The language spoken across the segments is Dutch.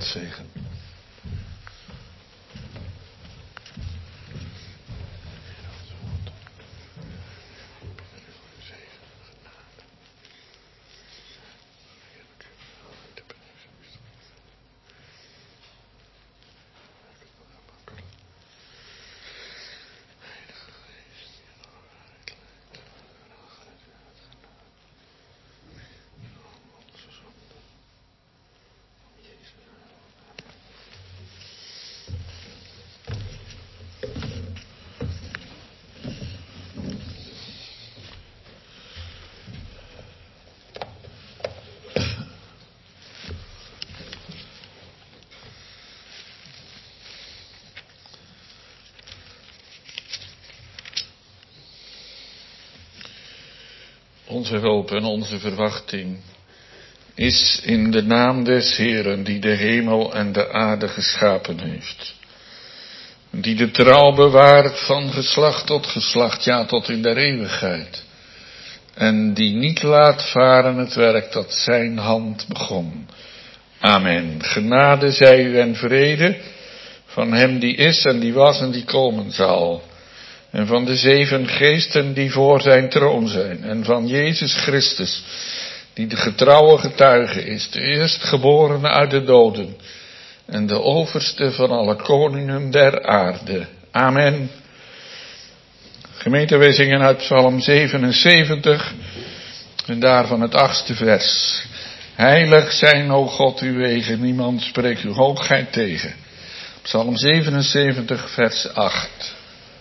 zegen. Onze hoop en onze verwachting is in de naam des Heeren, die de hemel en de aarde geschapen heeft. Die de trouw bewaart van geslacht tot geslacht, ja tot in der eeuwigheid. En die niet laat varen het werk dat zijn hand begon. Amen. Genade zij u en vrede van hem die is en die was en die komen zal. En van de 7 geesten die voor zijn troon zijn. En van Jezus Christus, die de getrouwe getuige is, de eerstgeborene uit de doden. En de overste van alle koningen der aarde. Amen. Gemeente, wij zingen uit Psalm 77. En daarvan het 8e vers. Heilig zijn, o God, uw wegen, niemand spreekt uw hoogheid tegen. Psalm 77, vers 8.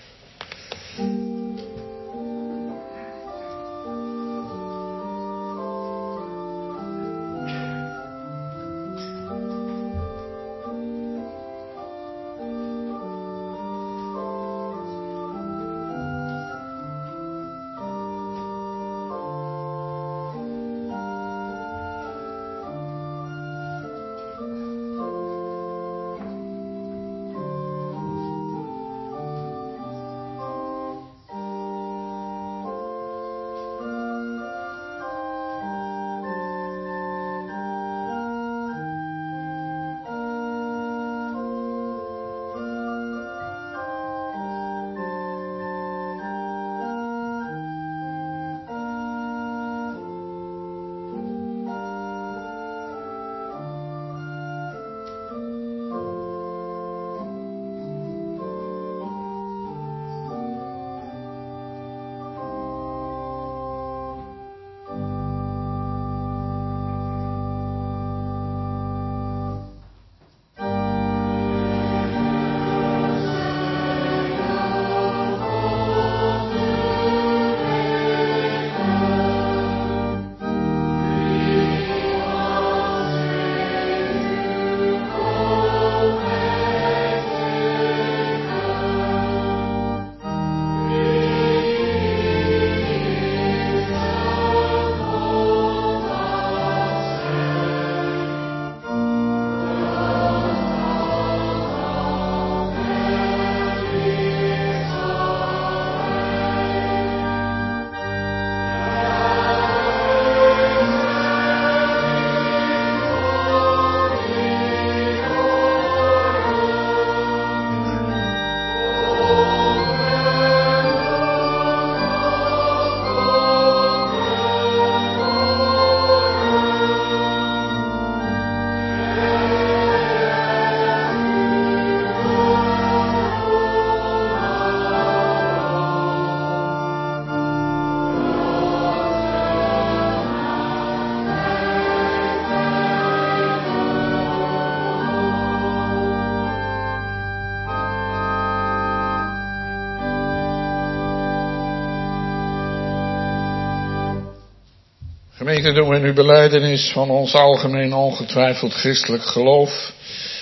Gemeente, doen we nu belijdenis van ons algemeen ongetwijfeld christelijk geloof.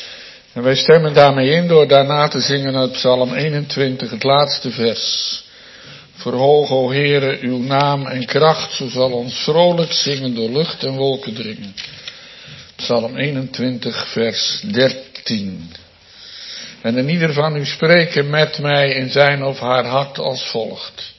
En wij stemmen daarmee in door daarna te zingen uit Psalm 21, het laatste vers. Verhoog, o Heere, uw naam en kracht, zo zal ons vrolijk zingen door lucht en wolken dringen. Psalm 21, vers 13. En in ieder van u spreken met mij in zijn of haar hart als volgt.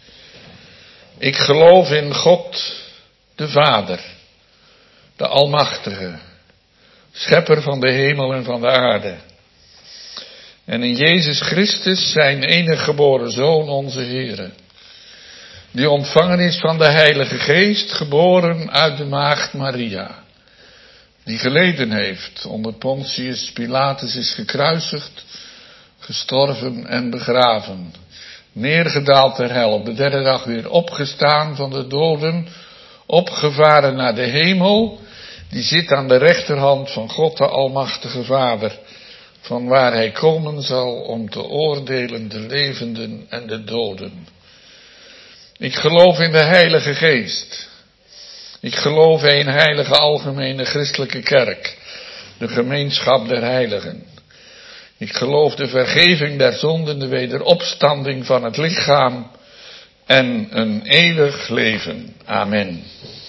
Ik geloof in God, de Vader, de Almachtige, schepper van de hemel en van de aarde. En in Jezus Christus, zijn enige geboren Zoon, onze Heere, die ontvangen is van de Heilige Geest, geboren uit de maagd Maria, die geleden heeft, onder Pontius Pilatus is gekruisigd, gestorven en begraven, neergedaald ter hel, op de derde dag weer opgestaan van de doden, opgevaren naar de hemel, die zit aan de rechterhand van God de Almachtige Vader, van waar hij komen zal om te oordelen de levenden en de doden. Ik geloof in de Heilige Geest. Ik geloof in een heilige algemene christelijke kerk, de gemeenschap der heiligen. Ik geloof de vergeving der zonden, de wederopstanding van het lichaam en een eeuwig leven. Amen.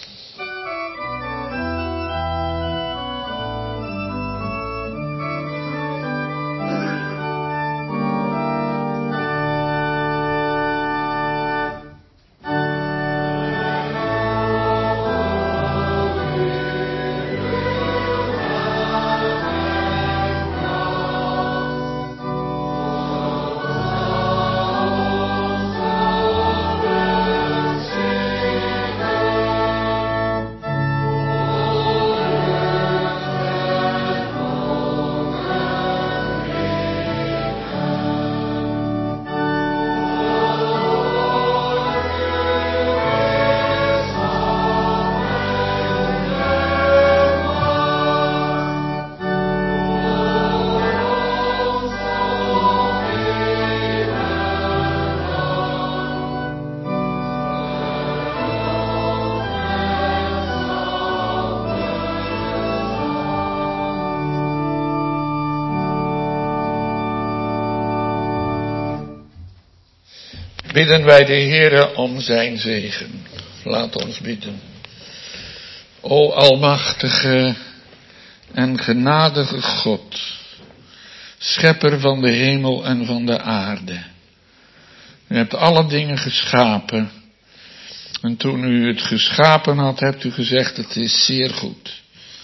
Bidden wij de Heere om zijn zegen. Laat ons bidden. O almachtige en genadige God, schepper van de hemel en van de aarde. U hebt alle dingen geschapen. En toen u het geschapen had, hebt u gezegd, het is zeer goed.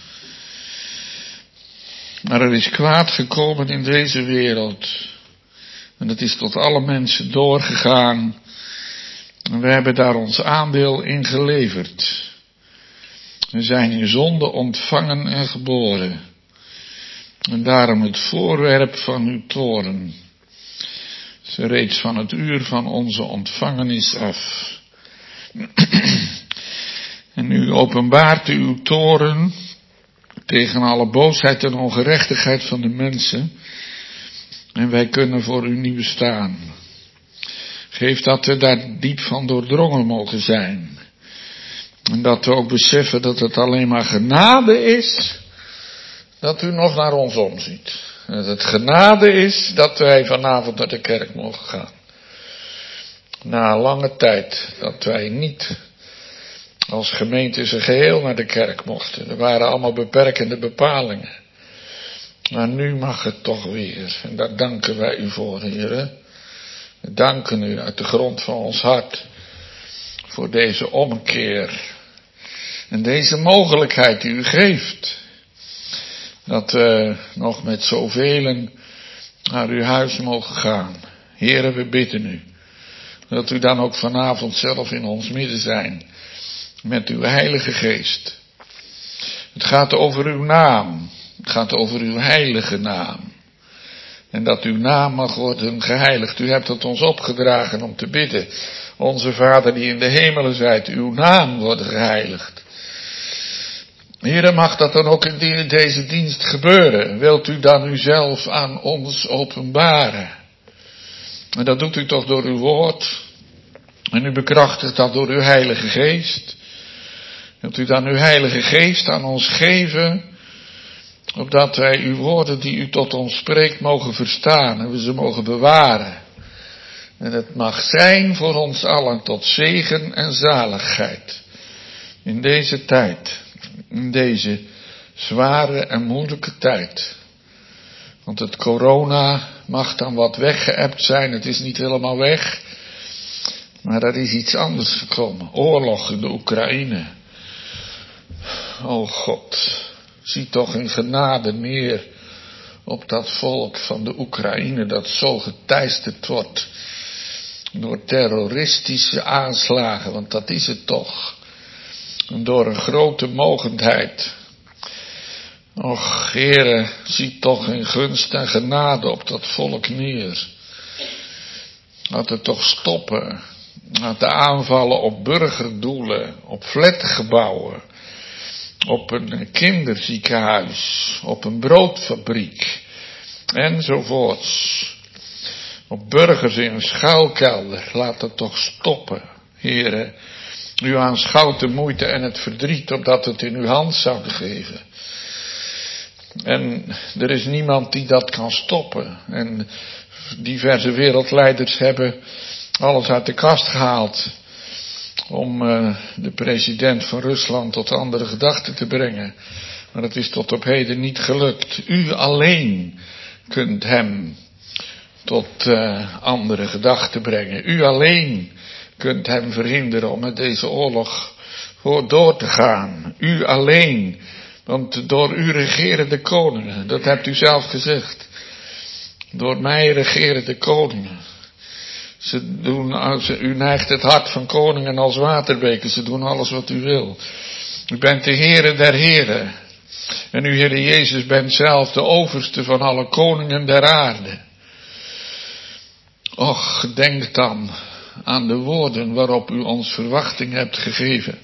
Maar er is kwaad gekomen in deze wereld. En dat is tot alle mensen doorgegaan. En we hebben daar ons aandeel in geleverd. We zijn in zonde ontvangen en geboren. En daarom het voorwerp van uw toorn. Ze reeds van het uur van onze ontvangenis af. En u openbaart uw toorn tegen alle boosheid en ongerechtigheid van de mensen. En wij kunnen voor u niet bestaan. Geef dat we daar diep van doordrongen mogen zijn. En dat we ook beseffen dat het alleen maar genade is dat u nog naar ons omziet. Dat het genade is dat wij vanavond naar de kerk mogen gaan. Na een lange tijd dat wij niet als gemeente zijn geheel naar de kerk mochten. Er waren allemaal beperkende bepalingen. Maar nu mag het toch weer. En daar danken wij u voor, Heere. We danken u uit de grond van ons hart voor deze omkeer. En deze mogelijkheid die u geeft. Dat we nog met zoveel naar uw huis mogen gaan. Heere, we bidden u. Dat u dan ook vanavond zelf in ons midden zijn. Met uw Heilige Geest. Het gaat over uw naam. Het gaat over uw heilige naam. En dat uw naam mag worden geheiligd. U hebt het ons opgedragen om te bidden. Onze Vader die in de hemelen zijt, uw naam worden geheiligd. Heere, mag dat dan ook in deze dienst gebeuren? Wilt u dan uzelf aan ons openbaren? En dat doet u toch door uw woord. En u bekrachtigt dat door uw Heilige Geest. Wilt u dan uw Heilige Geest aan ons geven, opdat wij uw woorden die u tot ons spreekt mogen verstaan en we ze mogen bewaren. En het mag zijn voor ons allen tot zegen en zaligheid. In deze tijd, in deze zware en moeilijke tijd. Want het corona mag dan wat weggeëpt zijn, het is niet helemaal weg. Maar er is iets anders gekomen. Oorlog in de Oekraïne. O God, zie toch in genade neer op dat volk van de Oekraïne dat zo geteisterd wordt door terroristische aanslagen, want dat is het toch. En door een grote mogendheid. Och, Heere, zie toch in gunst en genade op dat volk neer. Laat het toch stoppen. Laat de aanvallen op burgerdoelen, op flatgebouwen, op een kinderziekenhuis, op een broodfabriek, enzovoorts. Op burgers in een schuilkelder, laat het toch stoppen, Heere. U aanschouwt de moeite en het verdriet, opdat het in uw hand zouden geven. En er is niemand die dat kan stoppen. En diverse wereldleiders hebben alles uit de kast gehaald om de president van Rusland tot andere gedachten te brengen. Maar het is tot op heden niet gelukt. U alleen kunt hem tot andere gedachten brengen. U alleen kunt hem verhinderen om met deze oorlog door te gaan. U alleen, want door u regeren de koningen, dat hebt u zelf gezegd. Door mij regeren de koningen. U neigt het hart van koningen als waterbeken, ze doen alles wat u wil. U bent de Heere der heren. En u, Heere Jezus, bent zelf de overste van alle koningen der aarde. Och, denk dan aan de woorden waarop u ons verwachting hebt gegeven.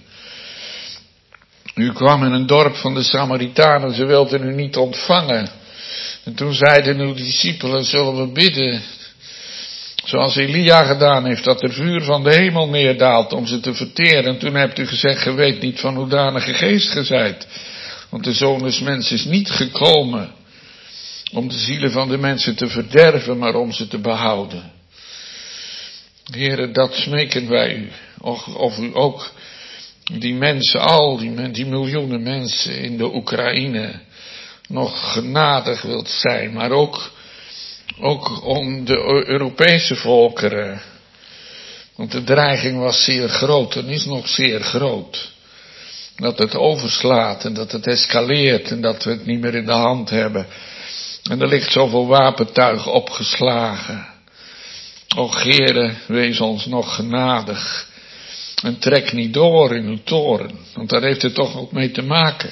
U kwam in een dorp van de Samaritanen, ze wilden u niet ontvangen. En toen zeiden uw discipelen, zullen we bidden, zoals Elia gedaan heeft, dat er vuur van de hemel neerdaalt om ze te verteren. En toen hebt u gezegd, ge weet niet van hoedanige geest ge zijt. Want de Zoon des Mensen is niet gekomen om de zielen van de mensen te verderven, maar om ze te behouden. Heere, dat smeken wij u. Of u ook die mensen, die miljoenen mensen in de Oekraïne nog genadig wilt zijn, maar ook om de Europese volkeren. Want de dreiging was zeer groot en is nog zeer groot. Dat het overslaat en dat het escaleert en dat we het niet meer in de hand hebben. En er ligt zoveel wapentuig opgeslagen. Och, Heere, wees ons nog genadig. En trek niet door in uw toren, want daar heeft het toch ook mee te maken.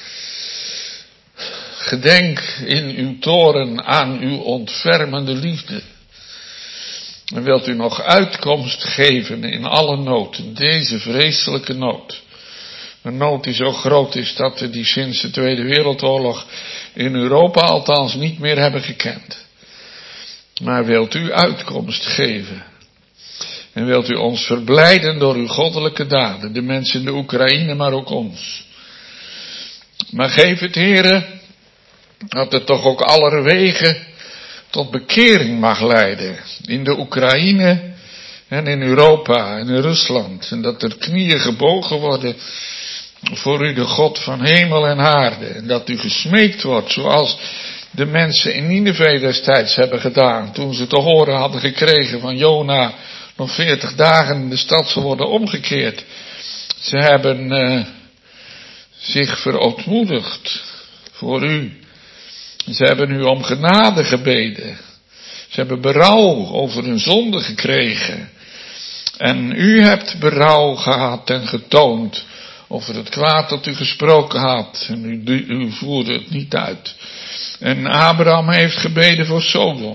Gedenk in uw toren aan uw ontfermende liefde. En wilt u nog uitkomst geven in alle nood, deze vreselijke nood. Een nood die zo groot is dat we die sinds de Tweede Wereldoorlog in Europa althans niet meer hebben gekend. Maar wilt u uitkomst geven. En wilt u ons verblijden door uw goddelijke daden, de mensen in de Oekraïne, maar ook ons. Maar geef het, Heere, dat het toch ook allerwege tot bekering mag leiden. In de Oekraïne en in Europa en in Rusland. En dat er knieën gebogen worden voor u, de God van hemel en aarde. En dat u gesmeekt wordt zoals de mensen in Nineve destijds hebben gedaan. Toen ze te horen hadden gekregen van Jona, nog 40 dagen de stad zal worden omgekeerd. Ze hebben zich verootmoedigd voor u. Ze hebben u om genade gebeden. Ze hebben berouw over hun zonde gekregen. En u hebt berouw gehad en getoond over het kwaad dat u gesproken had. En u voerde het niet uit. En Abraham heeft gebeden voor Sodom.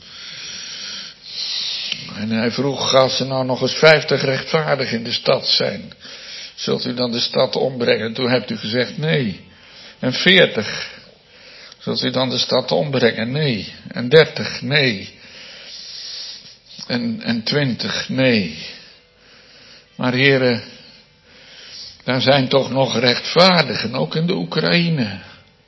En hij vroeg, als er nou nog eens 50 rechtvaardigen in de stad zijn, zult u dan de stad ombrengen? Toen hebt u gezegd nee. En 40, zult u dan de stad ombrengen? Nee. En 30, nee. En 20, nee. Maar heren, daar zijn toch nog rechtvaardigen, ook in de Oekraïne.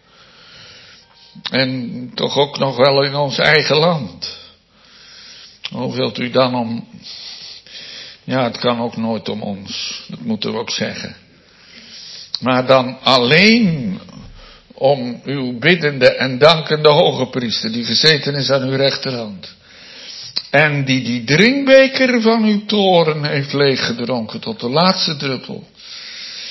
En toch ook nog wel in ons eigen land. Hoe wilt u dan om... Ja, het kan ook nooit om ons. Dat moeten we ook zeggen. Maar dan alleen om uw biddende en dankende hoge priester, die gezeten is aan uw rechterhand. En die drinkbeker van uw toren heeft leeggedronken tot de laatste druppel.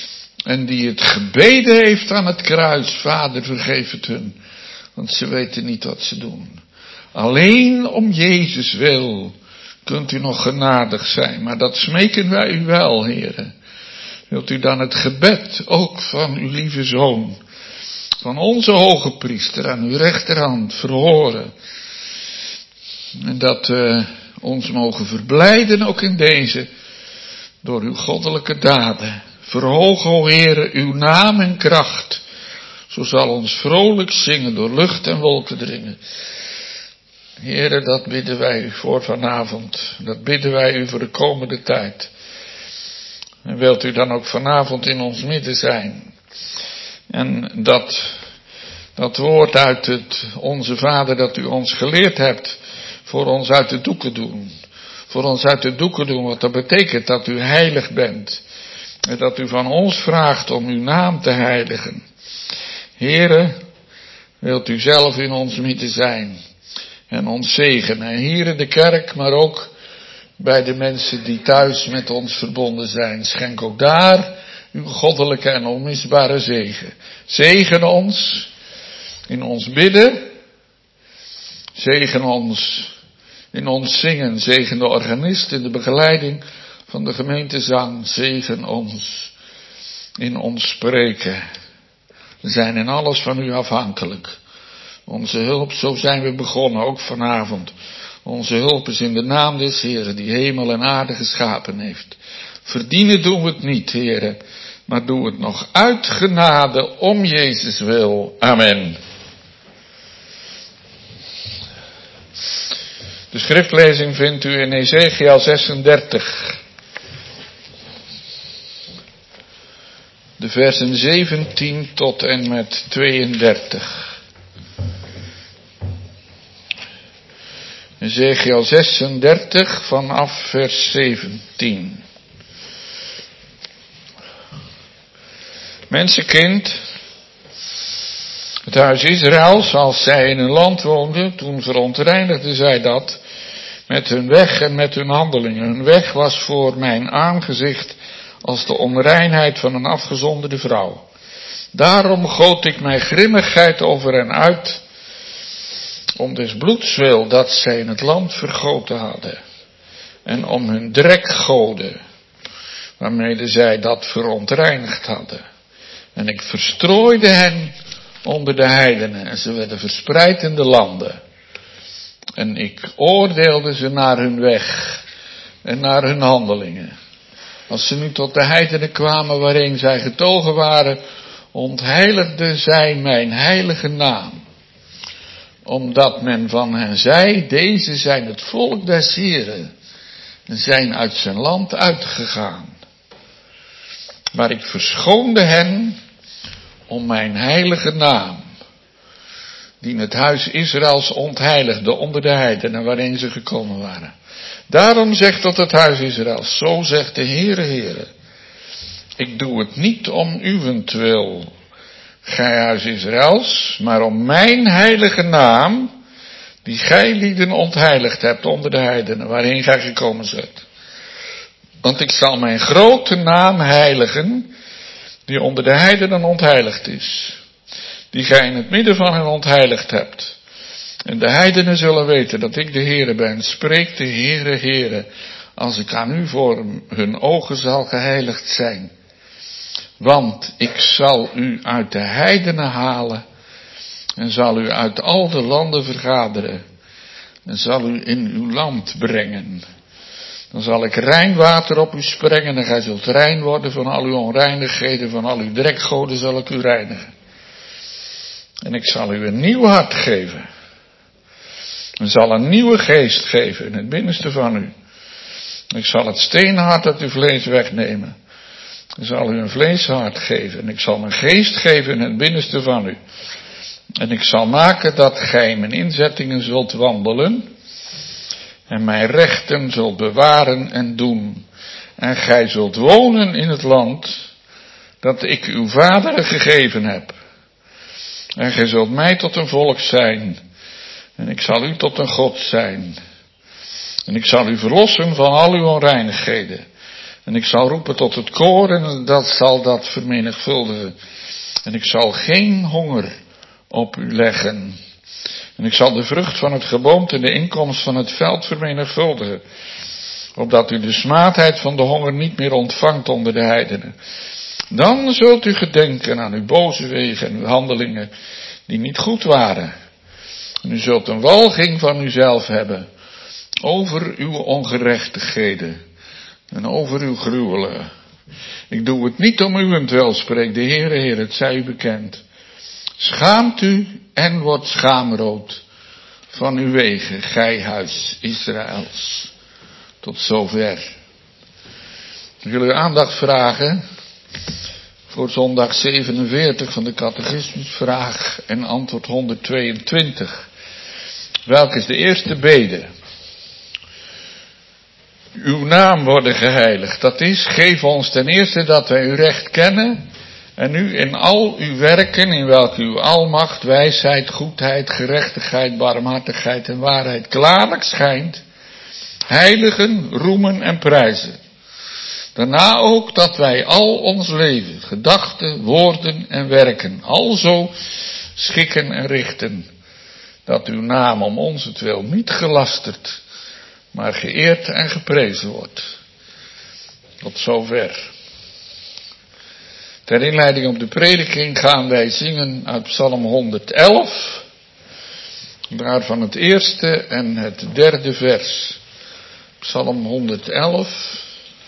En die het gebeden heeft aan het kruis. Vader, vergeef het hun. Want ze weten niet wat ze doen. Alleen om Jezus wil kunt u nog genadig zijn. Maar dat smeken wij u wel, heren. Wilt u dan het gebed ook van uw lieve Zoon, van onze hoge priester aan uw rechterhand verhoren. En dat we ons mogen verblijden ook in deze, door uw goddelijke daden. Verhoog, o Heere, uw naam en kracht. Zo zal ons vrolijk zingen door lucht en wolken dringen. Heere, dat bidden wij u voor vanavond. Dat bidden wij u voor de komende tijd. En wilt u dan ook vanavond in ons midden zijn. En dat woord uit het Onze Vader dat u ons geleerd hebt, voor ons uit de doeken doen. Voor ons uit de doeken doen, wat dat betekent dat u heilig bent. En dat u van ons vraagt om uw naam te heiligen. Heere, wilt u zelf in ons midden zijn. En ons zegenen. En hier in de kerk, maar ook bij de mensen die thuis met ons verbonden zijn. Schenk ook daar uw goddelijke en onmisbare zegen. Zegen ons in ons bidden. Zegen ons in ons zingen. Zegen de organist in de begeleiding van de gemeentezang. Zegen ons in ons spreken. We zijn in alles van u afhankelijk. Onze hulp, zo zijn we begonnen, ook vanavond. Onze hulp is in de naam des Heeren, die hemel en aarde geschapen heeft. Verdienen doen we het niet, Heere, maar doe het nog uit genade om Jezus wil. Amen. De schriftlezing vindt u in Ezechiel 36. De versen 17 tot en met 32. Ezechiel 36 vanaf vers 17. Mensenkind, het huis Israëls, als zij in een land woonden, toen verontreinigden zij dat met hun weg en met hun handelingen. Hun weg was voor mijn aangezicht als de onreinheid van een afgezonderde vrouw. Daarom goot ik mijn grimmigheid over hen uit, om des bloeds wil dat zij in het land vergoten hadden. En om hun drekgoden, waarmede zij dat verontreinigd hadden. En ik verstrooide hen onder de heidenen. En ze werden verspreid in de landen. En ik oordeelde ze naar hun weg. En naar hun handelingen. Als ze nu tot de heidenen kwamen waarin zij getogen waren, ontheiligden zij mijn heilige naam. Omdat men van hen zei, deze zijn het volk des Heren, en zijn uit zijn land uitgegaan. Maar ik verschoonde hen om mijn heilige naam, die het huis Israëls ontheiligde onder de heidenen waarin ze gekomen waren. Daarom zegt tot het huis Israëls, zo zegt de Heere, Heere, ik doe het niet om uwentwil, gij huis Israëls, maar om mijn heilige naam, die gij lieden ontheiligd hebt onder de heidenen, waarin gij gekomen zijt. Want ik zal mijn grote naam heiligen, die onder de heidenen ontheiligd is, die gij in het midden van hen ontheiligd hebt. En de heidenen zullen weten dat ik de Heere ben, spreekt de Heere, Heere, als ik aan u voor hun ogen zal geheiligd zijn. Want ik zal u uit de heidenen halen en zal u uit al de landen vergaderen en zal u in uw land brengen. Dan zal ik rein water op u sprengen en gij zult rein worden van al uw onreinigheden, van al uw drekgoden zal ik u reinigen. En ik zal u een nieuw hart geven. En zal een nieuwe geest geven in het binnenste van u. Ik zal het steenhart uit uw vlees wegnemen. Ik zal u een vleeshart geven. En ik zal mijn geest geven in het binnenste van u. En ik zal maken dat gij mijn inzettingen zult wandelen. En mijn rechten zult bewaren en doen. En gij zult wonen in het land dat ik uw vaderen gegeven heb. En gij zult mij tot een volk zijn. En ik zal u tot een God zijn. En ik zal u verlossen van al uw onreinigheden. En ik zal roepen tot het koor en dat zal dat vermenigvuldigen. En ik zal geen honger op u leggen. En ik zal de vrucht van het geboomte en de inkomst van het veld vermenigvuldigen. Opdat u de smaadheid van de honger niet meer ontvangt onder de heidenen. Dan zult u gedenken aan uw boze wegen en uw handelingen die niet goed waren. En u zult een walging van uzelf hebben over uw ongerechtigheden en over uw gruwelen. Ik doe het niet om uwentwil, spreekt de Heere, het zij u bekend. Schaamt u en wordt schaamrood van uw wegen, gij huis Israëls. Tot zover. Ik wil uw aandacht vragen voor zondag 47 van de catechismus, vraag en antwoord 122. Welke is de eerste bede? Uw naam worden geheiligd. Dat is, geef ons ten eerste dat wij uw recht kennen en u in al uw werken, in welke uw almacht, wijsheid, goedheid, gerechtigheid, barmhartigheid en waarheid klaarlijk schijnt, heiligen, roemen en prijzen. Daarna ook dat wij al ons leven, gedachten, woorden en werken, alzo schikken en richten, dat uw naam om onzentwil niet gelasterd, maar geëerd en geprezen wordt. Tot zover. Ter inleiding op de prediking gaan wij zingen uit Psalm 111, daarvan het eerste en het derde vers. Psalm 111.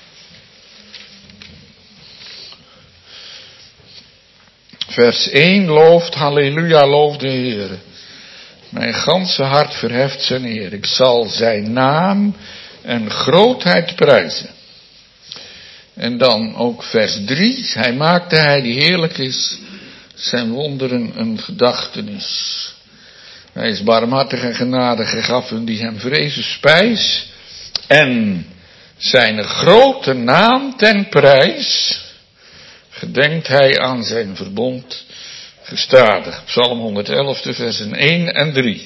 Vers 1 looft, halleluja, loof de Heer. Mijn ganse hart verheft zijn eer. Ik zal zijn naam en grootheid prijzen. En dan ook vers 3. Hij maakte, hij die heerlijk is, zijn wonderen een gedachtenis. Hij is barmhartig en genadig, hij gaf hun die hem vrezen spijs. En zijn grote naam ten prijs gedenkt hij aan zijn verbond gestadig. Psalm 111, de versen 1 en 3.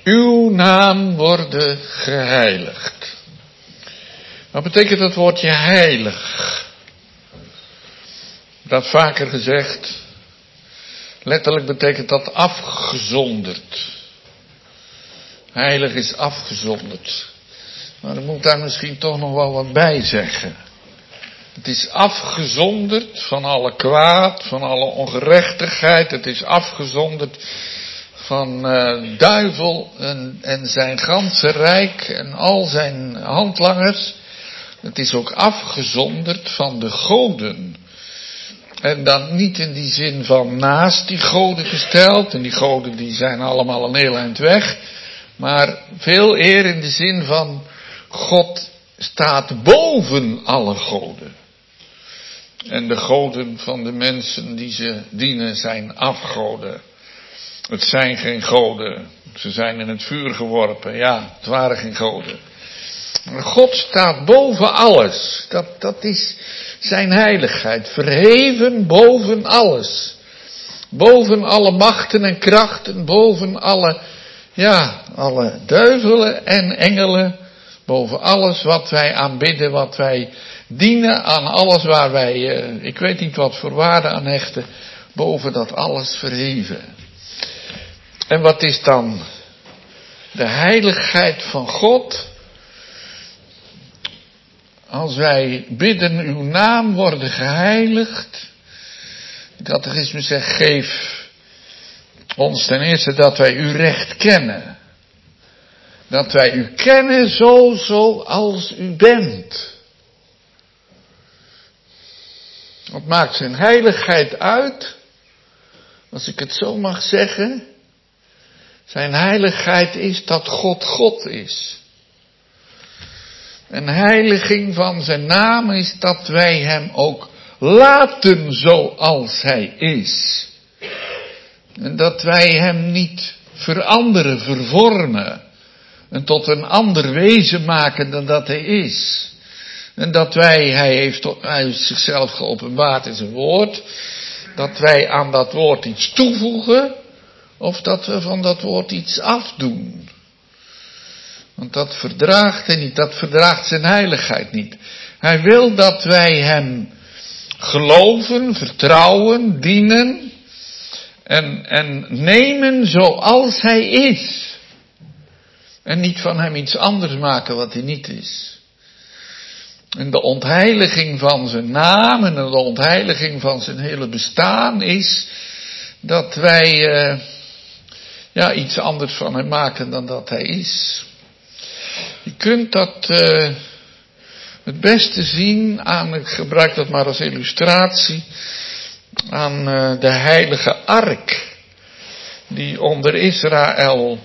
uw naam worden geheiligd. Wat betekent dat woordje heilig? Dat vaker gezegd. Letterlijk betekent dat afgezonderd. Heilig is afgezonderd. Maar ik moet daar misschien toch nog wel wat bij zeggen. Het is afgezonderd van alle kwaad, van alle ongerechtigheid. Het is afgezonderd van duivel en zijn ganse rijk en al zijn handlangers. Het is ook afgezonderd van de goden. En dan niet in die zin van naast die goden gesteld. En die goden die zijn allemaal een heel eind weg. Maar veel eer in de zin van God staat boven alle goden. En de goden van de mensen die ze dienen zijn afgoden. Het zijn geen goden. Ze zijn in het vuur geworpen. Ja, het waren geen goden. Maar God staat boven alles. Dat is zijn heiligheid. Verheven boven alles. Boven alle machten en krachten. Boven alle duivelen en engelen. Boven alles wat wij aanbidden, wat wij dienen, aan alles waar wij, ik weet niet wat voor waarde aan hechten. Boven dat alles verheven. En wat is dan de heiligheid van God? Als wij bidden, uw naam worden geheiligd. De catechisme zegt, geef ons ten eerste dat wij u recht kennen. Dat wij u kennen zoals u bent. Wat maakt zijn heiligheid uit? Als ik het zo mag zeggen. Zijn heiligheid is dat God God is. Een heiliging van zijn naam is dat wij hem ook laten zoals hij is. En dat wij hem niet veranderen, vervormen. En tot een ander wezen maken dan dat hij is. En dat hij heeft zichzelf geopenbaard in zijn woord. Dat wij aan dat woord iets toevoegen. Of dat we van dat woord iets afdoen. Want dat verdraagt hij niet. Dat verdraagt zijn heiligheid niet. Hij wil dat wij hem geloven, vertrouwen, dienen. En nemen zoals hij is. En niet van hem iets anders maken wat hij niet is. En de ontheiliging van zijn naam en de ontheiliging van zijn hele bestaan is dat wij iets anders van hem maken dan dat hij is. Je kunt dat het beste zien aan, ik gebruik dat maar als illustratie, aan de heilige ark die onder Israël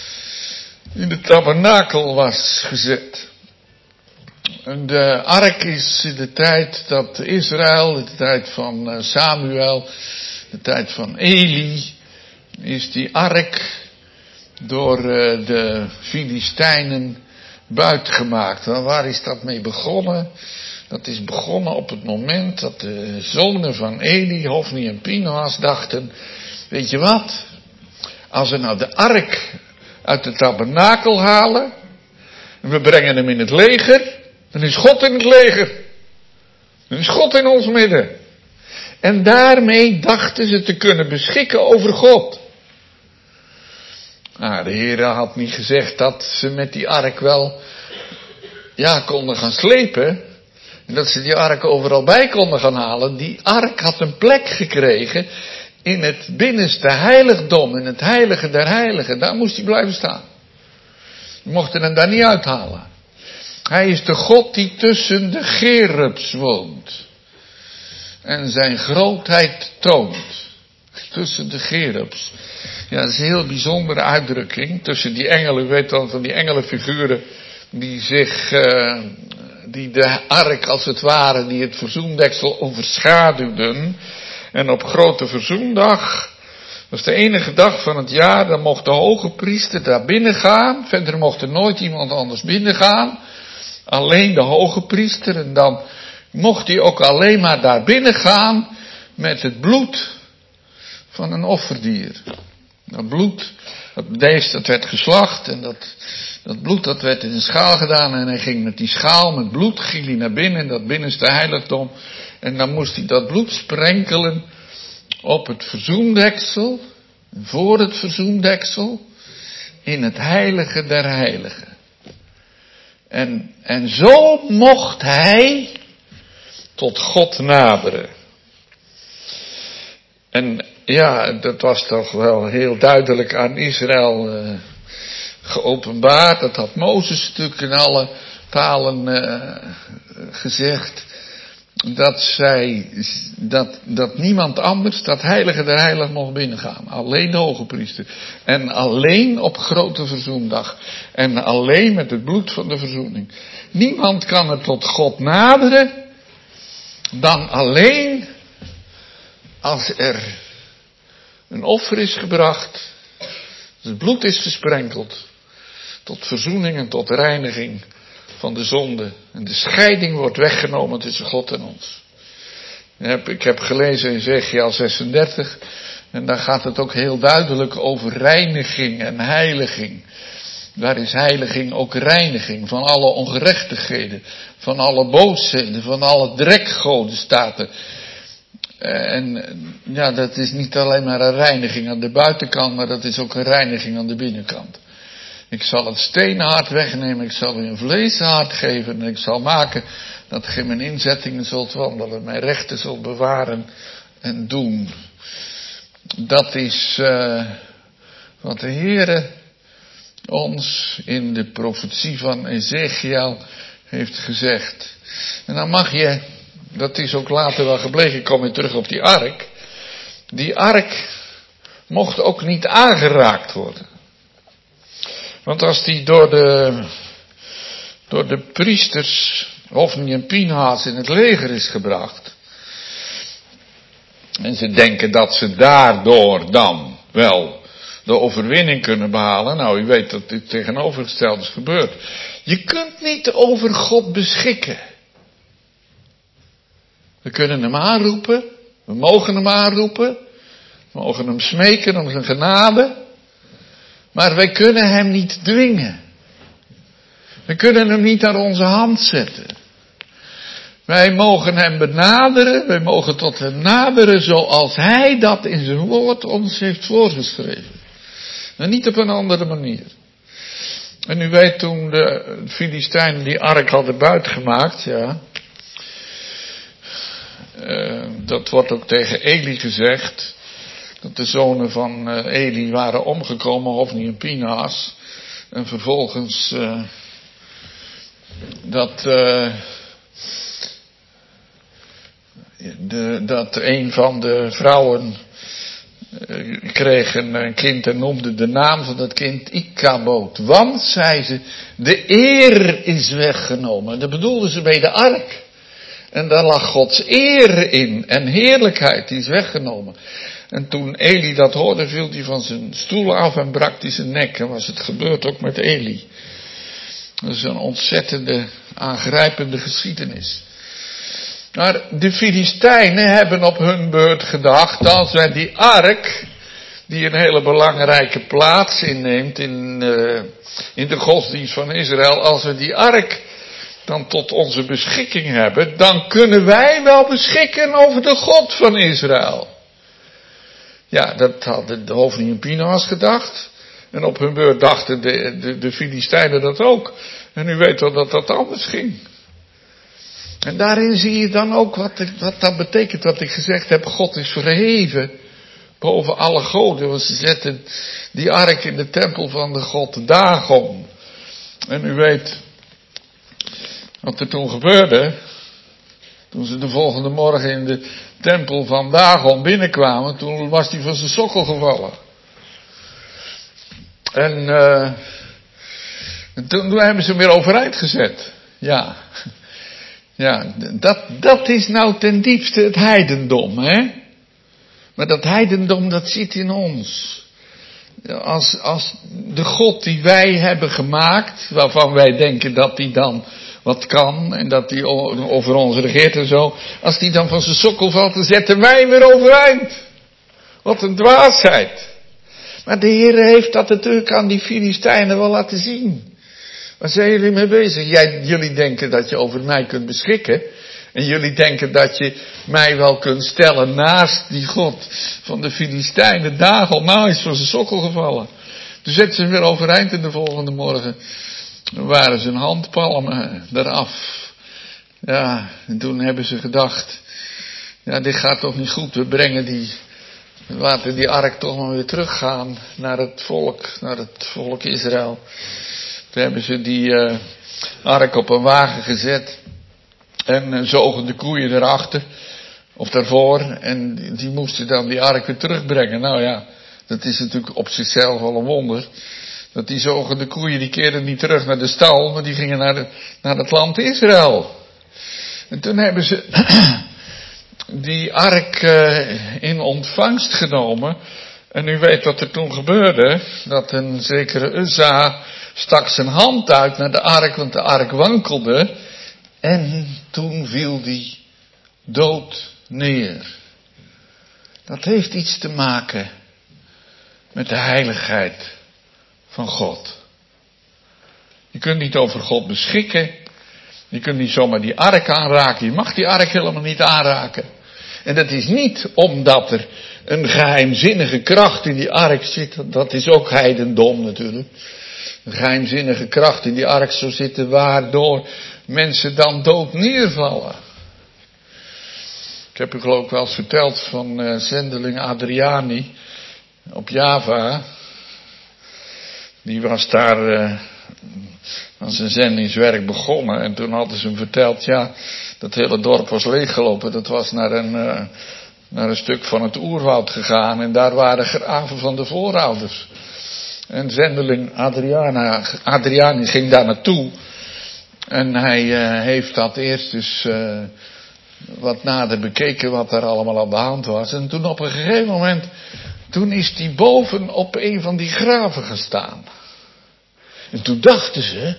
in de tabernakel was gezet. En de ark is in de tijd dat Israël, in de tijd van Samuel, de tijd van Eli, is die ark door de Filistijnen buitgemaakt. En waar is dat mee begonnen? Dat is begonnen op het moment dat de zonen van Eli, Hofni en Pinhas, dachten, weet je wat? Als we nou de ark uit de tabernakel halen, en we brengen hem in het leger, dan is God in het leger. Dan is God in ons midden. En daarmee dachten ze te kunnen beschikken over God. Nou, de Heer had niet gezegd dat ze met die ark wel, konden gaan slepen. En dat ze die ark overal bij konden gaan halen. Die ark had een plek gekregen in het binnenste heiligdom, in het heilige der heiligen. Daar moest hij blijven staan. We mochten hem daar niet uithalen. Hij is de God die tussen de cherubs woont. En zijn grootheid toont. Tussen de cherubs. Ja, dat is een heel bijzondere uitdrukking. Tussen die engelen, u weet dan van die engelenfiguren die de ark als het ware, die het verzoendeksel overschaduwden. En op grote verzoendag, dat is de enige dag van het jaar, dan mocht de hoge priester daar binnen gaan. Verder mocht er nooit iemand anders binnen gaan. Alleen de hoge priester. En dan mocht hij ook alleen maar daar binnen gaan met het bloed van een offerdier. Dat bloed, dat beest, dat werd geslacht en dat bloed dat werd in een schaal gedaan en hij ging met die schaal met bloed, ging hij naar binnen in dat binnenste heiligdom en dan moest hij dat bloed sprenkelen op het verzoendeksel, voor het verzoendeksel, in het heilige der heiligen. En zo mocht hij tot God naderen. En ja, dat was toch wel heel duidelijk aan Israël geopenbaard. Dat had Mozes natuurlijk in alle talen gezegd. Dat niemand anders dat heilige der heiligen mocht binnengaan. Alleen de hoge priester. En alleen op grote verzoendag. En alleen met het bloed van de verzoening. Niemand kan er tot God naderen dan alleen als er een offer is gebracht, het bloed is gesprenkeld, tot verzoening en tot reiniging van de zonde. En de scheiding wordt weggenomen tussen God en ons. Ik heb gelezen in Ezechiël 36, en daar gaat het ook heel duidelijk over reiniging en heiliging. Daar is heiliging ook reiniging van alle ongerechtigheden, van alle boosheden, van alle drekgoden staat er. En ja, dat is niet alleen maar een reiniging aan de buitenkant, maar dat is ook een reiniging aan de binnenkant. Ik zal het steenhart wegnemen, ik zal u een vleeshart geven en ik zal maken dat gij mijn inzettingen zult wandelen, mijn rechten zult bewaren en doen. Dat is wat de Heere ons in de profetie van Ezechiël heeft gezegd. En dan mag je, dat is ook later wel gebleken, ik kom weer terug op die ark. Die ark mocht ook niet aangeraakt worden. Want als die door de priesters, Hofni en Pinhas, in het leger is gebracht. En ze denken dat ze daardoor dan wel de overwinning kunnen behalen. Nou, u weet dat dit tegenovergesteld is gebeurd. Je kunt niet over God beschikken. We kunnen hem aanroepen. We mogen hem aanroepen. We mogen hem smeken om zijn genade. Maar wij kunnen hem niet dwingen. We kunnen hem niet aan onze hand zetten. Wij mogen hem benaderen. Wij mogen tot hem naderen zoals hij dat in zijn woord ons heeft voorgeschreven. En niet op een andere manier. En u weet toen de Filistijnen die ark hadden buitgemaakt, ja. Dat wordt ook tegen Eli gezegd. Dat de zonen van Eli waren omgekomen, Hofni en Pinhas. En vervolgens dat een van de vrouwen kreeg een kind en noemde de naam van dat kind Ikaboot. Want, zei ze, de eer is weggenomen. Dat bedoelden ze bij de ark. En daar lag Gods eer in en heerlijkheid, die is weggenomen. En toen Eli dat hoorde, viel hij van zijn stoel af en brak hij zijn nek. En was het gebeurd ook met Eli. Dat is een ontzettende, aangrijpende geschiedenis. Maar de Filistijnen hebben op hun beurt gedacht, als wij die ark, die een hele belangrijke plaats inneemt in de godsdienst van Israël, als we die ark dan tot onze beschikking hebben, dan kunnen wij wel beschikken over de God van Israël. Ja, dat hadden de Hofni en Pinhas gedacht. En op hun beurt dachten de Filistijnen dat ook. En u weet wel dat dat anders ging. En daarin zie je dan ook wat dat betekent, wat ik gezegd heb. God is verheven boven alle goden. Want ze zetten die ark in de tempel van de god Dagon. En u weet wat er toen gebeurde. Toen ze de volgende morgen in de tempel van Dagon binnenkwamen, toen was hij van zijn sokkel gevallen. En toen hebben ze hem weer overeind gezet. Ja. Ja, dat is nou ten diepste het heidendom, hè. Maar dat heidendom, dat zit in ons. Als de God die wij hebben gemaakt, waarvan wij denken dat die dan wat kan en dat die over ons regeert en zo, als die dan van zijn sokkel valt, dan zetten wij hem weer overeind. Wat een dwaasheid. Maar de Heer heeft dat natuurlijk aan die Filistijnen wel laten zien. Waar zijn jullie mee bezig? Jullie denken dat je over mij kunt beschikken. En jullie denken dat je mij wel kunt stellen naast die God van de Filistijnen. Dagel, nou is van zijn sokkel gevallen. Toen zetten ze hem weer overeind en de volgende morgen waren zijn handpalmen eraf. Ja, en toen hebben ze gedacht, ja, dit gaat toch niet goed. We laten die ark toch maar weer teruggaan naar het volk Israël. Toen hebben ze die ark op een wagen gezet en zogen de koeien erachter, of daarvoor, en die moesten dan die ark weer terugbrengen. Nou ja, dat is natuurlijk op zichzelf al een wonder. Dat die zogende koeien, die keerden niet terug naar de stal, maar die gingen naar het land Israël. En toen hebben ze die ark in ontvangst genomen. En u weet wat er toen gebeurde. Dat een zekere Uzza stak zijn hand uit naar de ark, want de ark wankelde. En toen viel die dood neer. Dat heeft iets te maken met de heiligheid van God. Je kunt niet over God beschikken. Je kunt niet zomaar die ark aanraken. Je mag die ark helemaal niet aanraken. En dat is niet omdat er een geheimzinnige kracht in die ark zit. Dat is ook heidendom natuurlijk. Een geheimzinnige kracht in die ark zou zitten waardoor mensen dan dood neervallen. Ik heb u geloof ik wel eens verteld van zendeling Adriani op Java. Die was daar aan zijn zendingswerk begonnen. En toen hadden ze hem verteld, ja, dat hele dorp was leeggelopen. Dat was naar een stuk van het oerwoud gegaan. En daar waren graven van de voorouders. En zendeling Adriani ging daar naartoe. En hij heeft dat eerst dus wat nader bekeken wat daar allemaal aan de hand was. En toen op een gegeven moment, toen is hij boven op een van die graven gestaan. En toen dachten ze,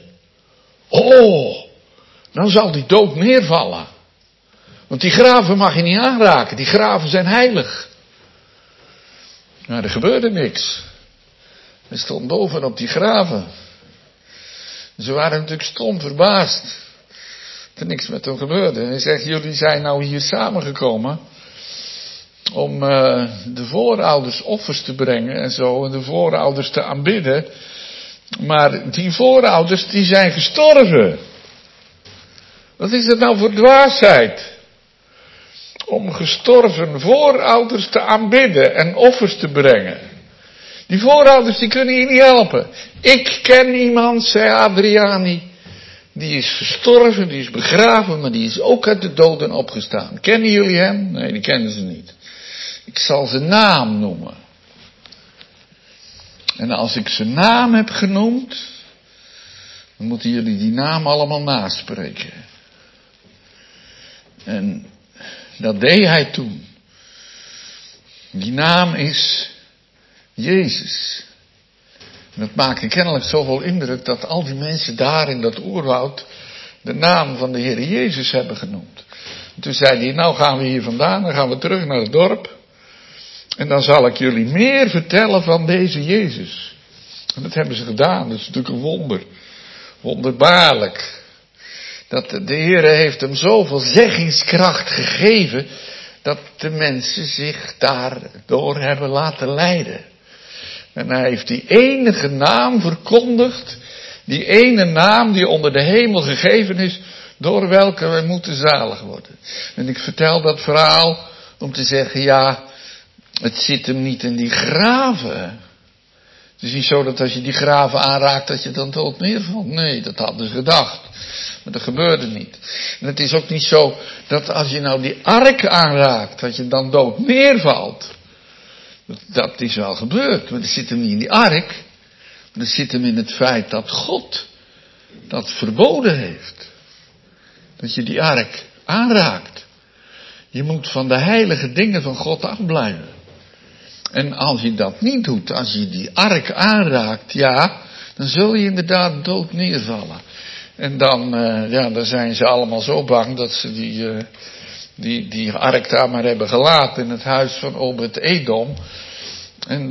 dan zal die dood neervallen. Want die graven mag je niet aanraken, die graven zijn heilig. Maar er gebeurde niks. Hij stond boven op die graven. Ze waren natuurlijk stom verbaasd. Dat er niks met hem gebeurde. Hij zegt, jullie zijn nou hier samengekomen om de voorouders offers te brengen en zo. En de voorouders te aanbidden. Maar die voorouders die zijn gestorven. Wat is dat nou voor dwaasheid? Om gestorven voorouders te aanbidden en offers te brengen. Die voorouders die kunnen je niet helpen. Ik ken iemand, zei Adriani. Die is gestorven, die is begraven, maar die is ook uit de doden opgestaan. Kennen jullie hem? Nee, die kennen ze niet. Ik zal zijn naam noemen. En als ik zijn naam heb genoemd, dan moeten jullie die naam allemaal naspreken. En dat deed hij toen. Die naam is Jezus. En dat maakte kennelijk zoveel indruk dat al die mensen daar in dat oerwoud de naam van de Heer Jezus hebben genoemd. En toen zei hij, nou gaan we hier vandaan, dan gaan we terug naar het dorp. En dan zal ik jullie meer vertellen van deze Jezus. En dat hebben ze gedaan, dat is natuurlijk een wonder. Wonderbaarlijk. Dat de Heer heeft hem zoveel zeggingskracht gegeven, dat de mensen zich daardoor hebben laten leiden. En hij heeft die enige naam verkondigd, die ene naam die onder de hemel gegeven is, door welke wij moeten zalig worden. En ik vertel dat verhaal om te zeggen, ja, het zit hem niet in die graven. Het is niet zo dat als je die graven aanraakt, dat je dan dood neervalt. Nee, dat hadden ze gedacht. Maar dat gebeurde niet. En het is ook niet zo dat als je nou die ark aanraakt, dat je dan dood neervalt. Dat is wel gebeurd, maar dat zit hem niet in die ark. Maar dat zit hem in het feit dat God dat verboden heeft. Dat je die ark aanraakt. Je moet van de heilige dingen van God afblijven. En als je dat niet doet, als je die ark aanraakt, ja, dan zul je inderdaad dood neervallen. En dan zijn ze allemaal zo bang dat ze die ark daar maar hebben gelaten in het huis van Obed-Edom. En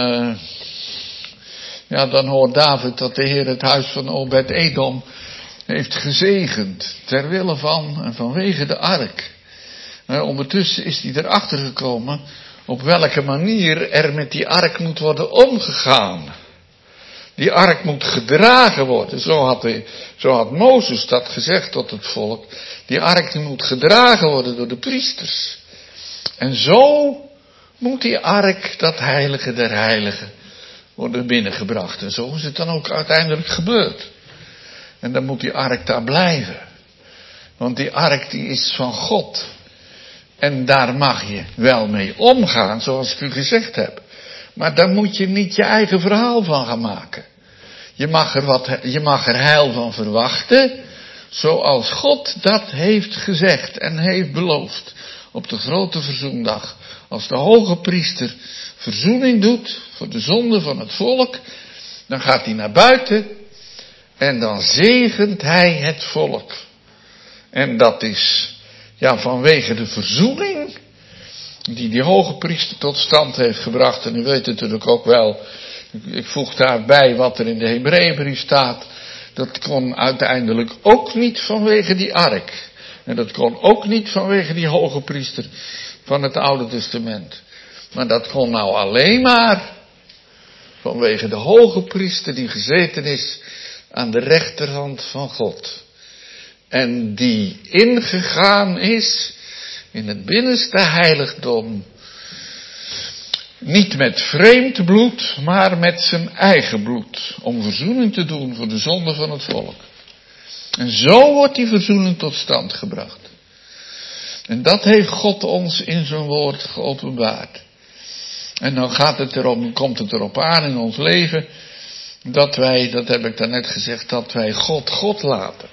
dan hoort David dat de Heer het huis van Obed-Edom heeft gezegend. Ter wille van en vanwege de ark. Ondertussen is hij erachter gekomen op welke manier er met die ark moet worden omgegaan. Die ark moet gedragen worden. Zo had Mozes dat gezegd tot het volk. Die ark die moet gedragen worden door de priesters. En zo moet die ark, dat heilige der heiligen, worden binnengebracht. En zo is het dan ook uiteindelijk gebeurd. En dan moet die ark daar blijven. Want die ark die is van God. En daar mag je wel mee omgaan, zoals ik u gezegd heb. Maar daar moet je niet je eigen verhaal van gaan maken. Je mag er heil van verwachten, zoals God dat heeft gezegd en heeft beloofd. Op de grote verzoendag, als de hoge priester verzoening doet voor de zonde van het volk, dan gaat hij naar buiten en dan zegent hij het volk. En dat is vanwege de verzoening die hoge priester tot stand heeft gebracht. En u weet natuurlijk ook wel, ik voeg daarbij wat er in de Hebreeënbrief staat. Dat kon uiteindelijk ook niet vanwege die ark. En dat kon ook niet vanwege die hoge priester van het Oude Testament. Maar dat kon nou alleen maar vanwege de hoge priester die gezeten is aan de rechterhand van God. En die ingegaan is in het binnenste heiligdom. Niet met vreemd bloed, maar met zijn eigen bloed. Om verzoening te doen voor de zonde van het volk. En zo wordt die verzoening tot stand gebracht. En dat heeft God ons in zijn woord geopenbaard. En dan komt het erop aan in ons leven, dat wij, dat heb ik daarnet gezegd, dat wij God laten.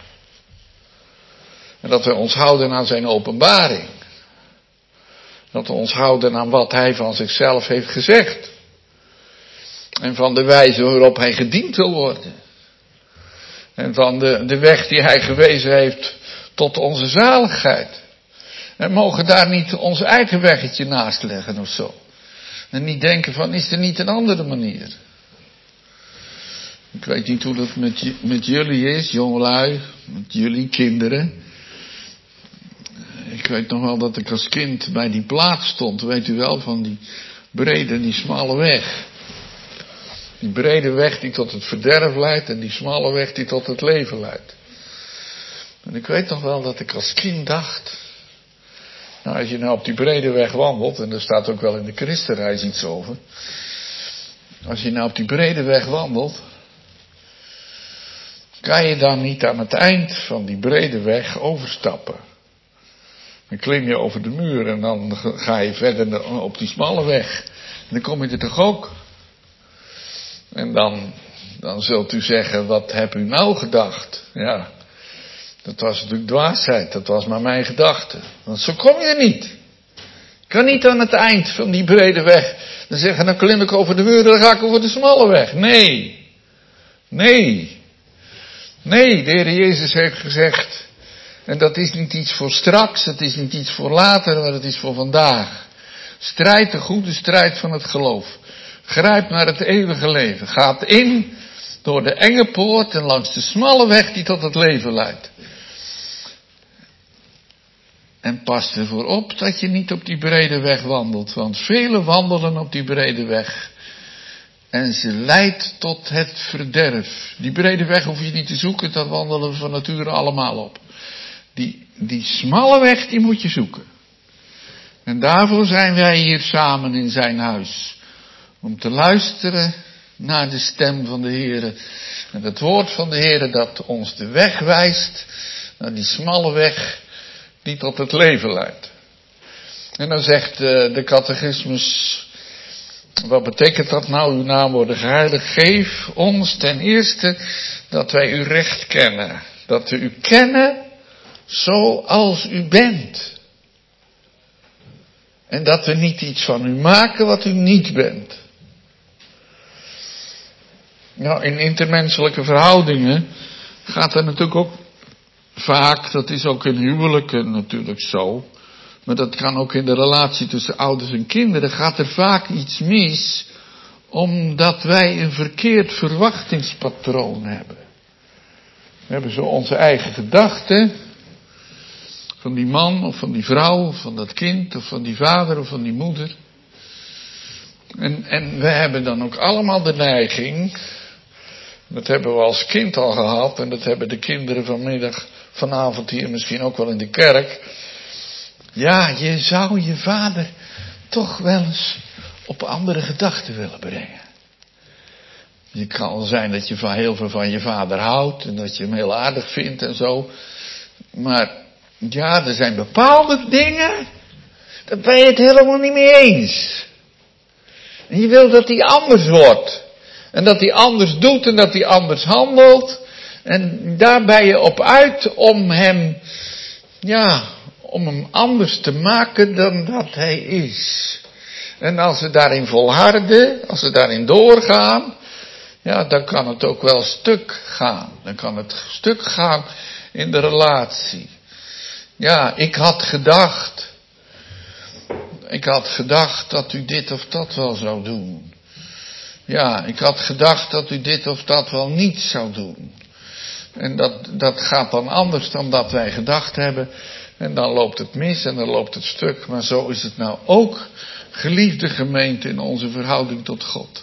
En dat we ons houden aan zijn openbaring. Dat we ons houden aan wat hij van zichzelf heeft gezegd. En van de wijze waarop hij gediend wil worden. En van de weg die hij gewezen heeft tot onze zaligheid. En mogen daar niet ons eigen weggetje naast leggen of zo. En niet denken van, is er niet een andere manier? Ik weet niet hoe dat met jullie is, jongelui, met jullie kinderen. Ik weet nog wel dat ik als kind bij die plaats stond, weet u wel, van die brede en die smalle weg. Die brede weg die tot het verderf leidt en die smalle weg die tot het leven leidt. En ik weet nog wel dat ik als kind dacht, nou als je nou op die brede weg wandelt, en er staat ook wel in de Christenreis iets over. Als je nou op die brede weg wandelt, kan je dan niet aan het eind van die brede weg overstappen. Dan klim je over de muur en dan ga je verder op die smalle weg. En dan kom je er toch ook. En dan zult u zeggen, wat heb u nou gedacht? Ja, dat was natuurlijk dwaasheid, dat was maar mijn gedachte. Want zo kom je er niet. Je kan niet aan het eind van die brede weg dan zeggen, dan klim ik over de muur en dan ga ik over de smalle weg. Nee, de Heer Jezus heeft gezegd, en dat is niet iets voor straks, het is niet iets voor later, maar het is voor vandaag. Strijd de goede strijd van het geloof. Grijp naar het eeuwige leven. Gaat in door de enge poort en langs de smalle weg die tot het leven leidt. En pas ervoor op dat je niet op die brede weg wandelt, want velen wandelen op die brede weg. En ze leidt tot het verderf. Die brede weg hoef je niet te zoeken, daar wandelen we van nature allemaal op. Die smalle weg, die moet je zoeken. En daarvoor zijn wij hier samen in zijn huis. Om te luisteren naar de stem van de Heere. En het woord van de Heere dat ons de weg wijst. Naar die smalle weg die tot het leven leidt. En dan zegt de catechismus. Wat betekent dat nou? Uw naam worden geheiligd. Geef ons ten eerste dat wij uw recht kennen. Dat we u kennen zoals u bent. En dat we niet iets van u maken wat u niet bent. Nou, in intermenselijke verhoudingen gaat er natuurlijk ook vaak, dat is ook in huwelijken natuurlijk zo, maar dat kan ook in de relatie tussen ouders en kinderen, gaat er vaak iets mis, omdat wij een verkeerd verwachtingspatroon hebben. We hebben zo onze eigen gedachten, van die man of van die vrouw, of van dat kind, of van die vader of van die moeder. En we hebben dan ook allemaal de neiging, dat hebben we als kind al gehad, en dat hebben de kinderen vanavond hier misschien ook wel in de kerk. Ja, je zou je vader toch wel eens op andere gedachten willen brengen. Het kan zijn dat je heel veel van je vader houdt en dat je hem heel aardig vindt en zo. Maar ja, er zijn bepaalde dingen, daar ben je het helemaal niet mee eens. En je wil dat hij anders wordt. En dat hij anders doet en dat hij anders handelt. En daar ben je op uit om hem anders te maken dan dat hij is. En als we daarin volharden, als we daarin doorgaan, ja, dan kan het ook wel stuk gaan. Dan kan het stuk gaan in de relatie. Ja, ik had gedacht dat u dit of dat wel zou doen. Ja, ik had gedacht dat u dit of dat wel niet zou doen. En dat gaat dan anders dan dat wij gedacht hebben. En dan loopt het mis en dan loopt het stuk. Maar zo is het nou ook, geliefde gemeente, in onze verhouding tot God.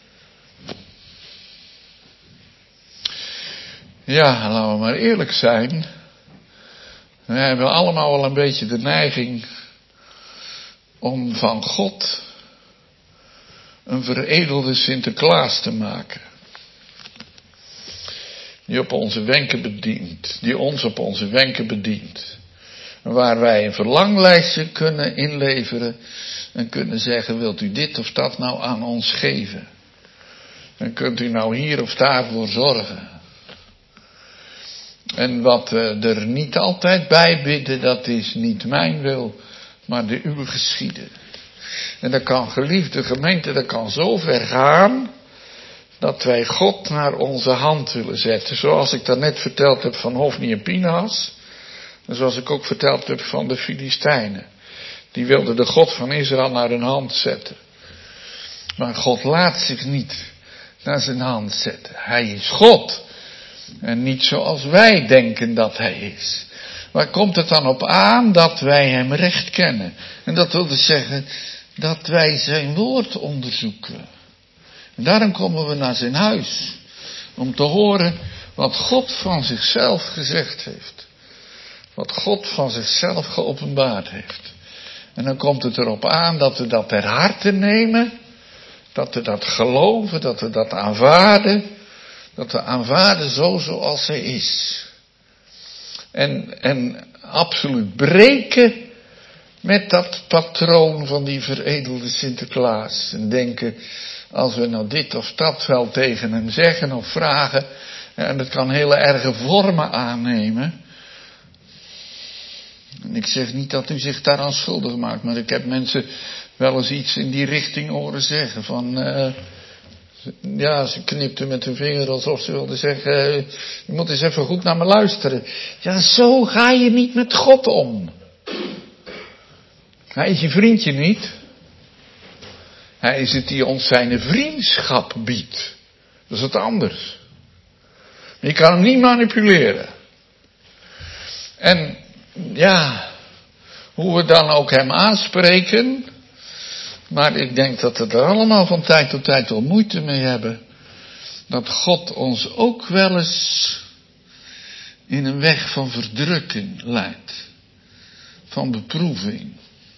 Ja, laten we maar eerlijk zijn. We hebben allemaal wel een beetje de neiging om van God een veredelde Sinterklaas te maken. Die op onze wenken bedient. Die ons op onze wenken bedient. Waar wij een verlanglijstje kunnen inleveren. En kunnen zeggen, wilt u dit of dat nou aan ons geven? En kunt u nou hier of daar voor zorgen? En wat we er niet altijd bij bidden, dat is niet mijn wil, maar de uwe geschieden. En dat kan, geliefde gemeente, dat kan zo ver gaan, dat wij God naar onze hand willen zetten. Zoals ik daarnet verteld heb van Hofni en Pinhas. En zoals ik ook verteld heb van de Filistijnen. Die wilden de God van Israël naar hun hand zetten. Maar God laat zich niet naar zijn hand zetten. Hij is God. En niet zoals wij denken dat hij is. Waar komt het dan op aan? Dat wij hem recht kennen. En dat wil dus zeggen dat wij zijn woord onderzoeken. En daarom komen we naar zijn huis. Om te horen wat God van zichzelf gezegd heeft. Wat God van zichzelf geopenbaard heeft. En dan komt het erop aan dat we dat ter harte nemen. Dat we dat geloven, dat we dat aanvaarden. Dat we aanvaarden zoals hij is. En absoluut breken met dat patroon van die veredelde Sinterklaas. En denken, als we nou dit of dat wel tegen hem zeggen of vragen. En dat kan hele erge vormen aannemen. En ik zeg niet dat u zich daaraan schuldig maakt. Maar ik heb mensen wel eens iets in die richting horen zeggen. Van, ze knipte met hun vinger alsof ze wilde zeggen, je moet eens even goed naar me luisteren. Ja, zo ga je niet met God om. Hij is je vriendje niet. Hij is het die ons zijn vriendschap biedt. Dat is wat anders. Je kan hem niet manipuleren. En ja, hoe we dan ook hem aanspreken. Maar ik denk dat we er allemaal van tijd tot tijd wel moeite mee hebben. Dat God ons ook wel eens in een weg van verdrukking leidt. Van beproeving.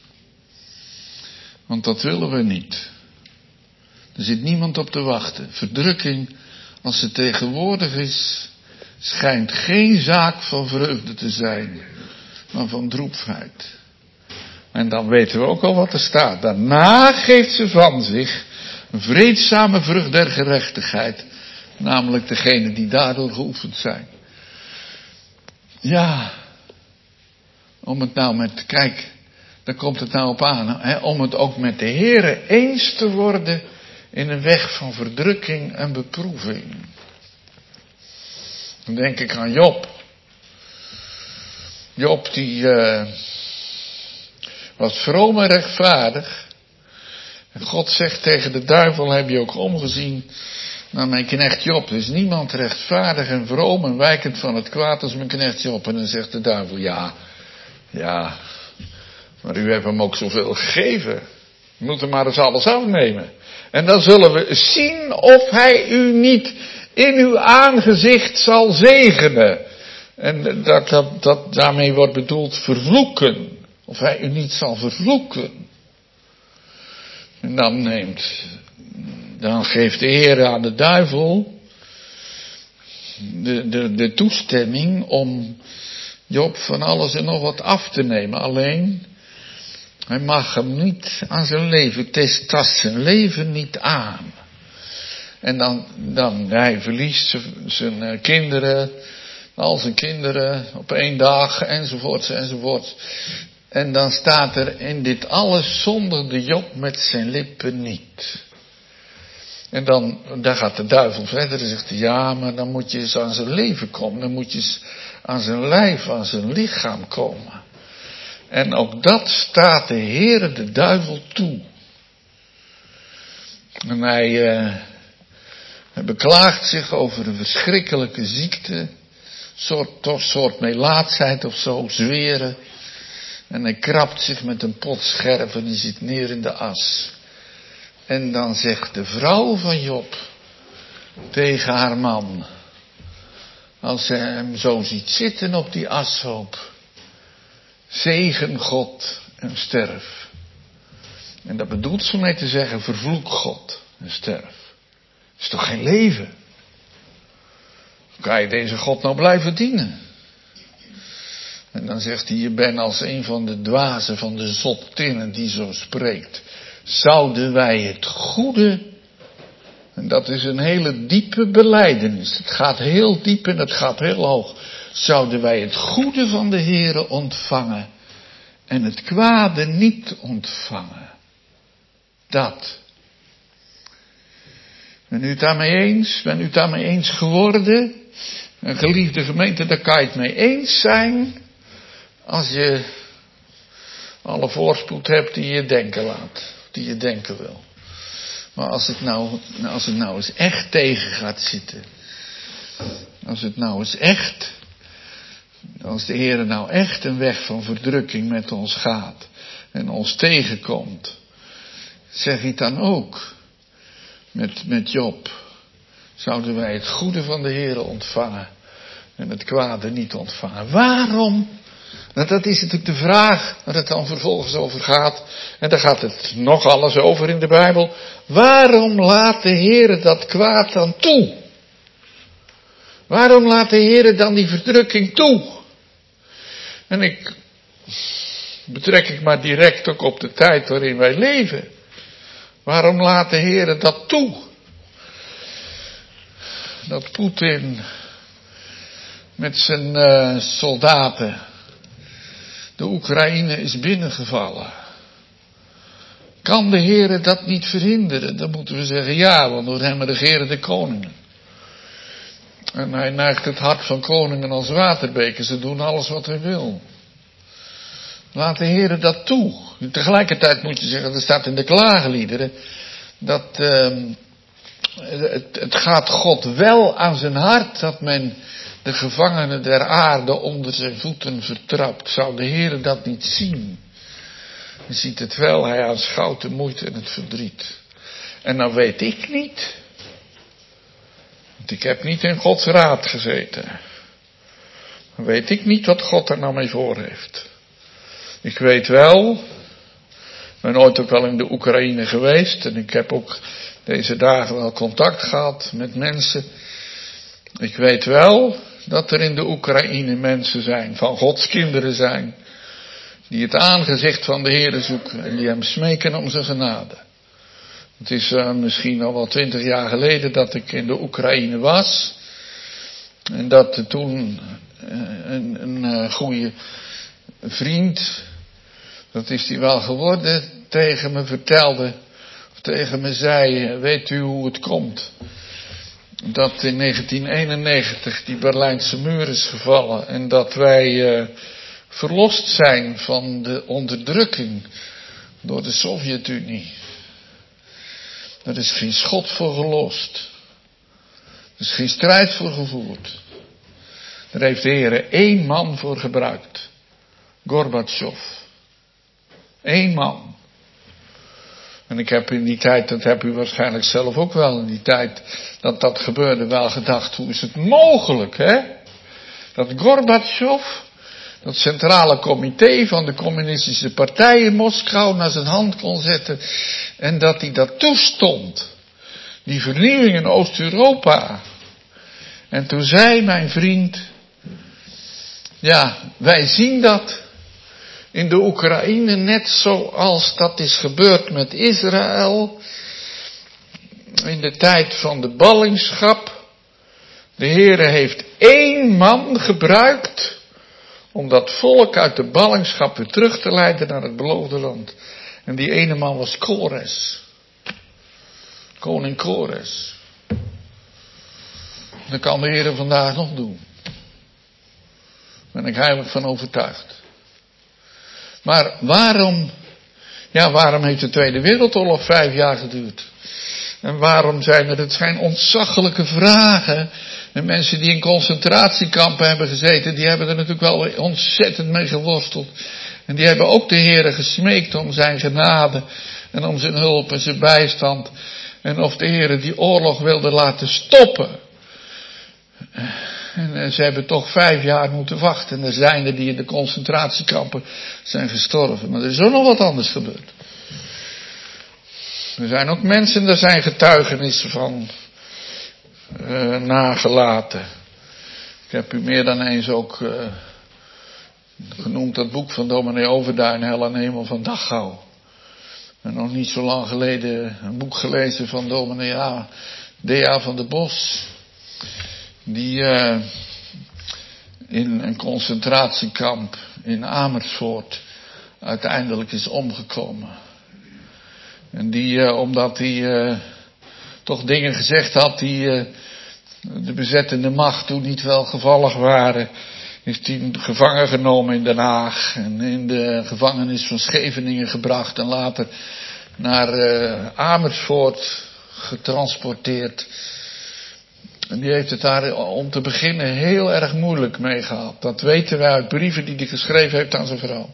Want dat willen we niet. Er zit niemand op te wachten. Verdrukking, als ze tegenwoordig is, schijnt geen zaak van vreugde te zijn, maar van droefheid. En dan weten we ook al wat er staat. Daarna geeft ze van zich een vreedzame vrucht der gerechtigheid, namelijk degene die daardoor geoefend zijn. Ja, om het nou kijk, daar komt het nou op aan, om het ook met de Heere eens te worden in een weg van verdrukking en beproeving. Dan denk ik aan Job. Job was vroom en rechtvaardig. En God zegt tegen de duivel, heb je ook omgezien naar mijn knecht Job. Er is niemand rechtvaardig en vroom en wijkend van het kwaad als mijn knecht Job. En dan zegt de duivel, ja, maar u hebt hem ook zoveel gegeven. U moet hem maar eens alles afnemen. En dan zullen we zien of hij u niet in uw aangezicht zal zegenen. En dat daarmee wordt bedoeld vervloeken. Of hij u niet zal vervloeken. En dan geeft de Heer aan de duivel de toestemming om Job van alles en nog wat af te nemen. Alleen, hij mag hem niet aan zijn leven, tast zijn leven niet aan. En dan hij verliest zijn kinderen, al zijn kinderen op 1 dag, enzovoort. En dan staat er, in dit alles zonderde Job met zijn lippen niet. En dan gaat de duivel verder en zegt hij, ja, maar dan moet je eens aan zijn leven komen. Dan moet je eens aan zijn lijf, aan zijn lichaam komen. En ook dat staat de Heere de duivel toe. En hij beklaagt zich over een verschrikkelijke ziekte. Soort melaatsheid of zo, zweren. En hij krabt zich met een pot scherf en hij zit neer in de as. En dan zegt de vrouw van Job tegen haar man, als ze hem zo ziet zitten op die ashoop, zegen God en sterf. En dat bedoelt ze mee te zeggen, vervloek God en sterf. Dat is toch geen leven? Hoe kan je deze God nou blijven dienen? En dan zegt hij, je bent als een van de dwazen, van de zottinnen die zo spreekt. Zouden wij het goede, en dat is een hele diepe belijdenis. Het gaat heel diep en het gaat heel hoog. Zouden wij het goede van de Heere ontvangen en het kwade niet ontvangen. Dat. Ben u het daarmee eens? Ben u het daarmee eens geworden? Een geliefde gemeente, daar kan je het mee eens zijn. Als je alle voorspoed hebt die je denken laat. Die je denken wil. Maar als het nou eens echt tegen gaat zitten. Als de Heer nou echt een weg van verdrukking met ons gaat. En ons tegenkomt. Zeg ik dan ook. Met Job. Zouden wij het goede van de Heer ontvangen. En het kwade niet ontvangen. Waarom? Nou, dat is natuurlijk de vraag waar het dan vervolgens over gaat. En daar gaat het nog alles over in de Bijbel. Waarom laat de Heer dat kwaad dan toe? Waarom laat de Heer dan die verdrukking toe? En ik betrek maar direct ook op de tijd waarin wij leven. Waarom laat de Heer dat toe? Dat Poetin met zijn soldaten de Oekraïne is binnengevallen. Kan de Heere dat niet verhinderen? Dan moeten we zeggen ja, want door hem regeren de koningen. En hij neigt het hart van koningen als waterbeken. Ze doen alles wat hij wil. Laat de Heere dat toe. Tegelijkertijd moet je zeggen, er staat in de klaagliederen, dat het gaat God wel aan zijn hart dat men de gevangenen der aarde onder zijn voeten vertrapt. Zou de Heere dat niet zien? Hij ziet het wel, hij aanschouwt de moeite en het verdriet. En dan weet ik niet, want ik heb niet in Gods raad gezeten. Dan weet ik niet wat God er nou mee voor heeft. Ik weet wel, ik ben ooit ook wel in de Oekraïne geweest en ik heb ook deze dagen wel contact gehad met mensen. Ik weet wel dat er in de Oekraïne mensen zijn, van Gods kinderen zijn, die het aangezicht van de Heere zoeken en die hem smeken om zijn genade. Het is misschien al wel 20 jaar geleden dat ik in de Oekraïne was. En dat toen een goede vriend, dat is die wel geworden, tegen me vertelde, of tegen me zei, weet u hoe het komt? Dat in 1991 die Berlijnse muur is gevallen en dat wij verlost zijn van de onderdrukking door de Sovjet-Unie. Daar is geen schot voor gelost. Er is geen strijd voor gevoerd. Daar heeft de Heer 1 man voor gebruikt. Gorbachev. 1 man. En ik heb in die tijd, dat heb u waarschijnlijk zelf ook wel in die tijd, dat gebeurde, wel gedacht, hoe is het mogelijk, hè? Dat Gorbachev, dat centrale comité van de communistische partij in Moskou, naar zijn hand kon zetten. En dat hij dat toestond. Die vernieuwing in Oost-Europa. En toen zei mijn vriend, ja, wij zien dat in de Oekraïne net zoals dat is gebeurd met Israël. In de tijd van de ballingschap. De Heere heeft 1 man gebruikt om dat volk uit de ballingschap weer terug te leiden naar het beloofde land. En die ene man was Kores. Koning Kores. Dat kan de Heere vandaag nog doen. Daar ben ik heilig van overtuigd. Maar waarom heeft de Tweede Wereldoorlog 5 jaar geduurd? En waarom het zijn ontzaglijke vragen. En mensen die in concentratiekampen hebben gezeten, die hebben er natuurlijk wel ontzettend mee geworsteld. En die hebben ook de Heere gesmeekt om zijn genade en om zijn hulp en zijn bijstand. En of de Heere die oorlog wilde laten stoppen. En ze hebben toch 5 jaar moeten wachten. En er zijn er die in de concentratiekampen zijn gestorven. Maar er is ook nog wat anders gebeurd. Er zijn ook mensen, daar zijn getuigenissen van nagelaten. Ik heb u meer dan eens ook genoemd dat boek van dominee Overduin, Hel en Hemel van Dachau. En nog niet zo lang geleden een boek gelezen van dominee D.A. van der Bos. Die in een concentratiekamp in Amersfoort uiteindelijk is omgekomen. En die, omdat hij toch dingen gezegd had die de bezettende macht toen niet welgevallig waren, is hij gevangen genomen in Den Haag en in de gevangenis van Scheveningen gebracht en later naar Amersfoort getransporteerd. En die heeft het daar om te beginnen heel erg moeilijk mee gehad. Dat weten wij uit brieven die hij geschreven heeft aan zijn vrouw.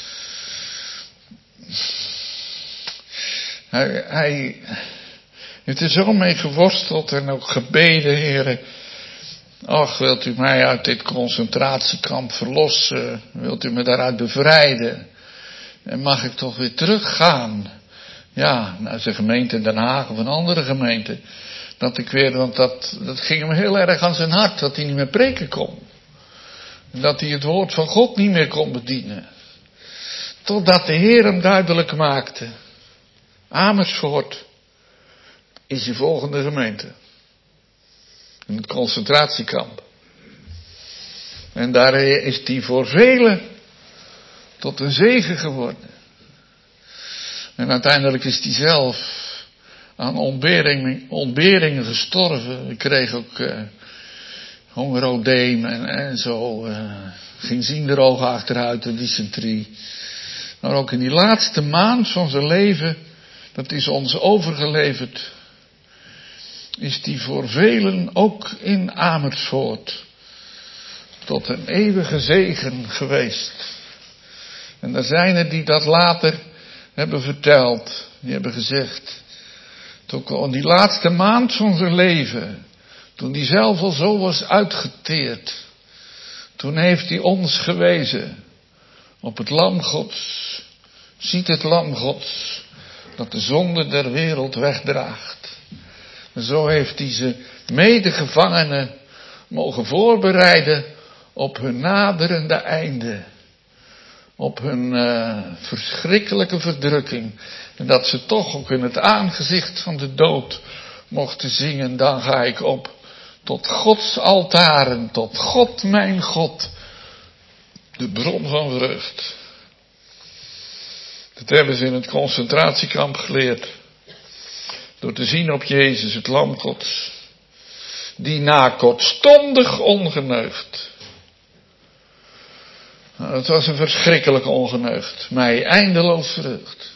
Hij heeft er zo mee geworsteld en ook gebeden, Heere. Och, wilt u mij uit dit concentratiekamp verlossen? Wilt u me daaruit bevrijden? En mag ik toch weer teruggaan? Ja, naar zijn gemeente in Den Haag of een andere gemeente. Dat ik weer, want dat ging hem heel erg aan zijn hart, dat hij niet meer preken kon. En dat hij het woord van God niet meer kon bedienen. Totdat de Heer hem duidelijk maakte. Amersfoort is je volgende gemeente. In het concentratiekamp. En daar is hij voor velen tot een zegen geworden. En uiteindelijk is hij zelf aan ontberingen gestorven. Hij kreeg ook hongerodeem en zo. Ging zienderogen achteruit, de dysenterie. Maar ook in die laatste maand van zijn leven, dat is ons overgeleverd, is die voor velen ook in Amersfoort tot een eeuwige zegen geweest. En er zijn er die dat later hebben verteld. Die hebben gezegd, in die laatste maand van zijn leven, toen hij zelf al zo was uitgeteerd, toen heeft hij ons gewezen op het Lam Gods. Ziet het Lam Gods, dat de zonde der wereld wegdraagt. En zo heeft hij ze medegevangenen mogen voorbereiden op hun naderende einde. Op hun verschrikkelijke verdrukking. En dat ze toch ook in het aangezicht van de dood mochten zingen. Dan ga ik op tot Gods altaren, tot God mijn God. De bron van vreugd. Dat hebben ze in het concentratiekamp geleerd. Door te zien op Jezus, het Lam Gods. Die na kortstondig ongeneugd Het was een verschrikkelijke ongeneugd. Mij eindeloos verheugd.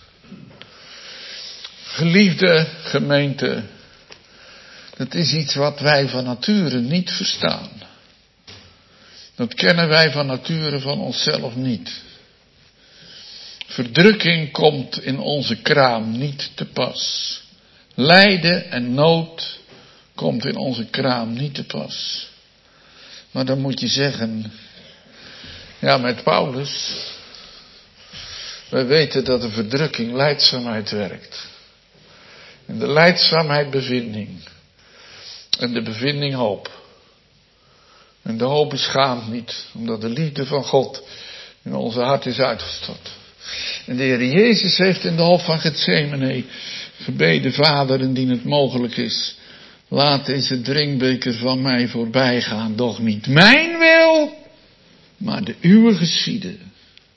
Geliefde gemeente. Dat is iets wat wij van nature niet verstaan. Dat kennen wij van nature van onszelf niet. Verdrukking komt in onze kraam niet te pas. Lijden en nood komt in onze kraam niet te pas. Maar dan moet je zeggen, ja, met Paulus, wij weten dat de verdrukking lijdzaamheid werkt. En de lijdzaamheid bevinding. En de bevinding hoop. En de hoop beschaamt niet, omdat de liefde van God in onze hart is uitgestort. En de Heer Jezus heeft in de hof van Getsemane gebeden, Vader, indien het mogelijk is, laat deze drinkbeker van mij voorbij gaan, doch niet mijn wil, maar de uwe geschieden.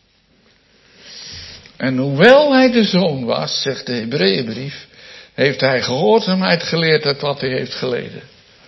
En hoewel hij de zoon was, zegt de Hebreeënbrief, heeft hij gehoorzaamheid geleerd uit wat hij heeft geleden.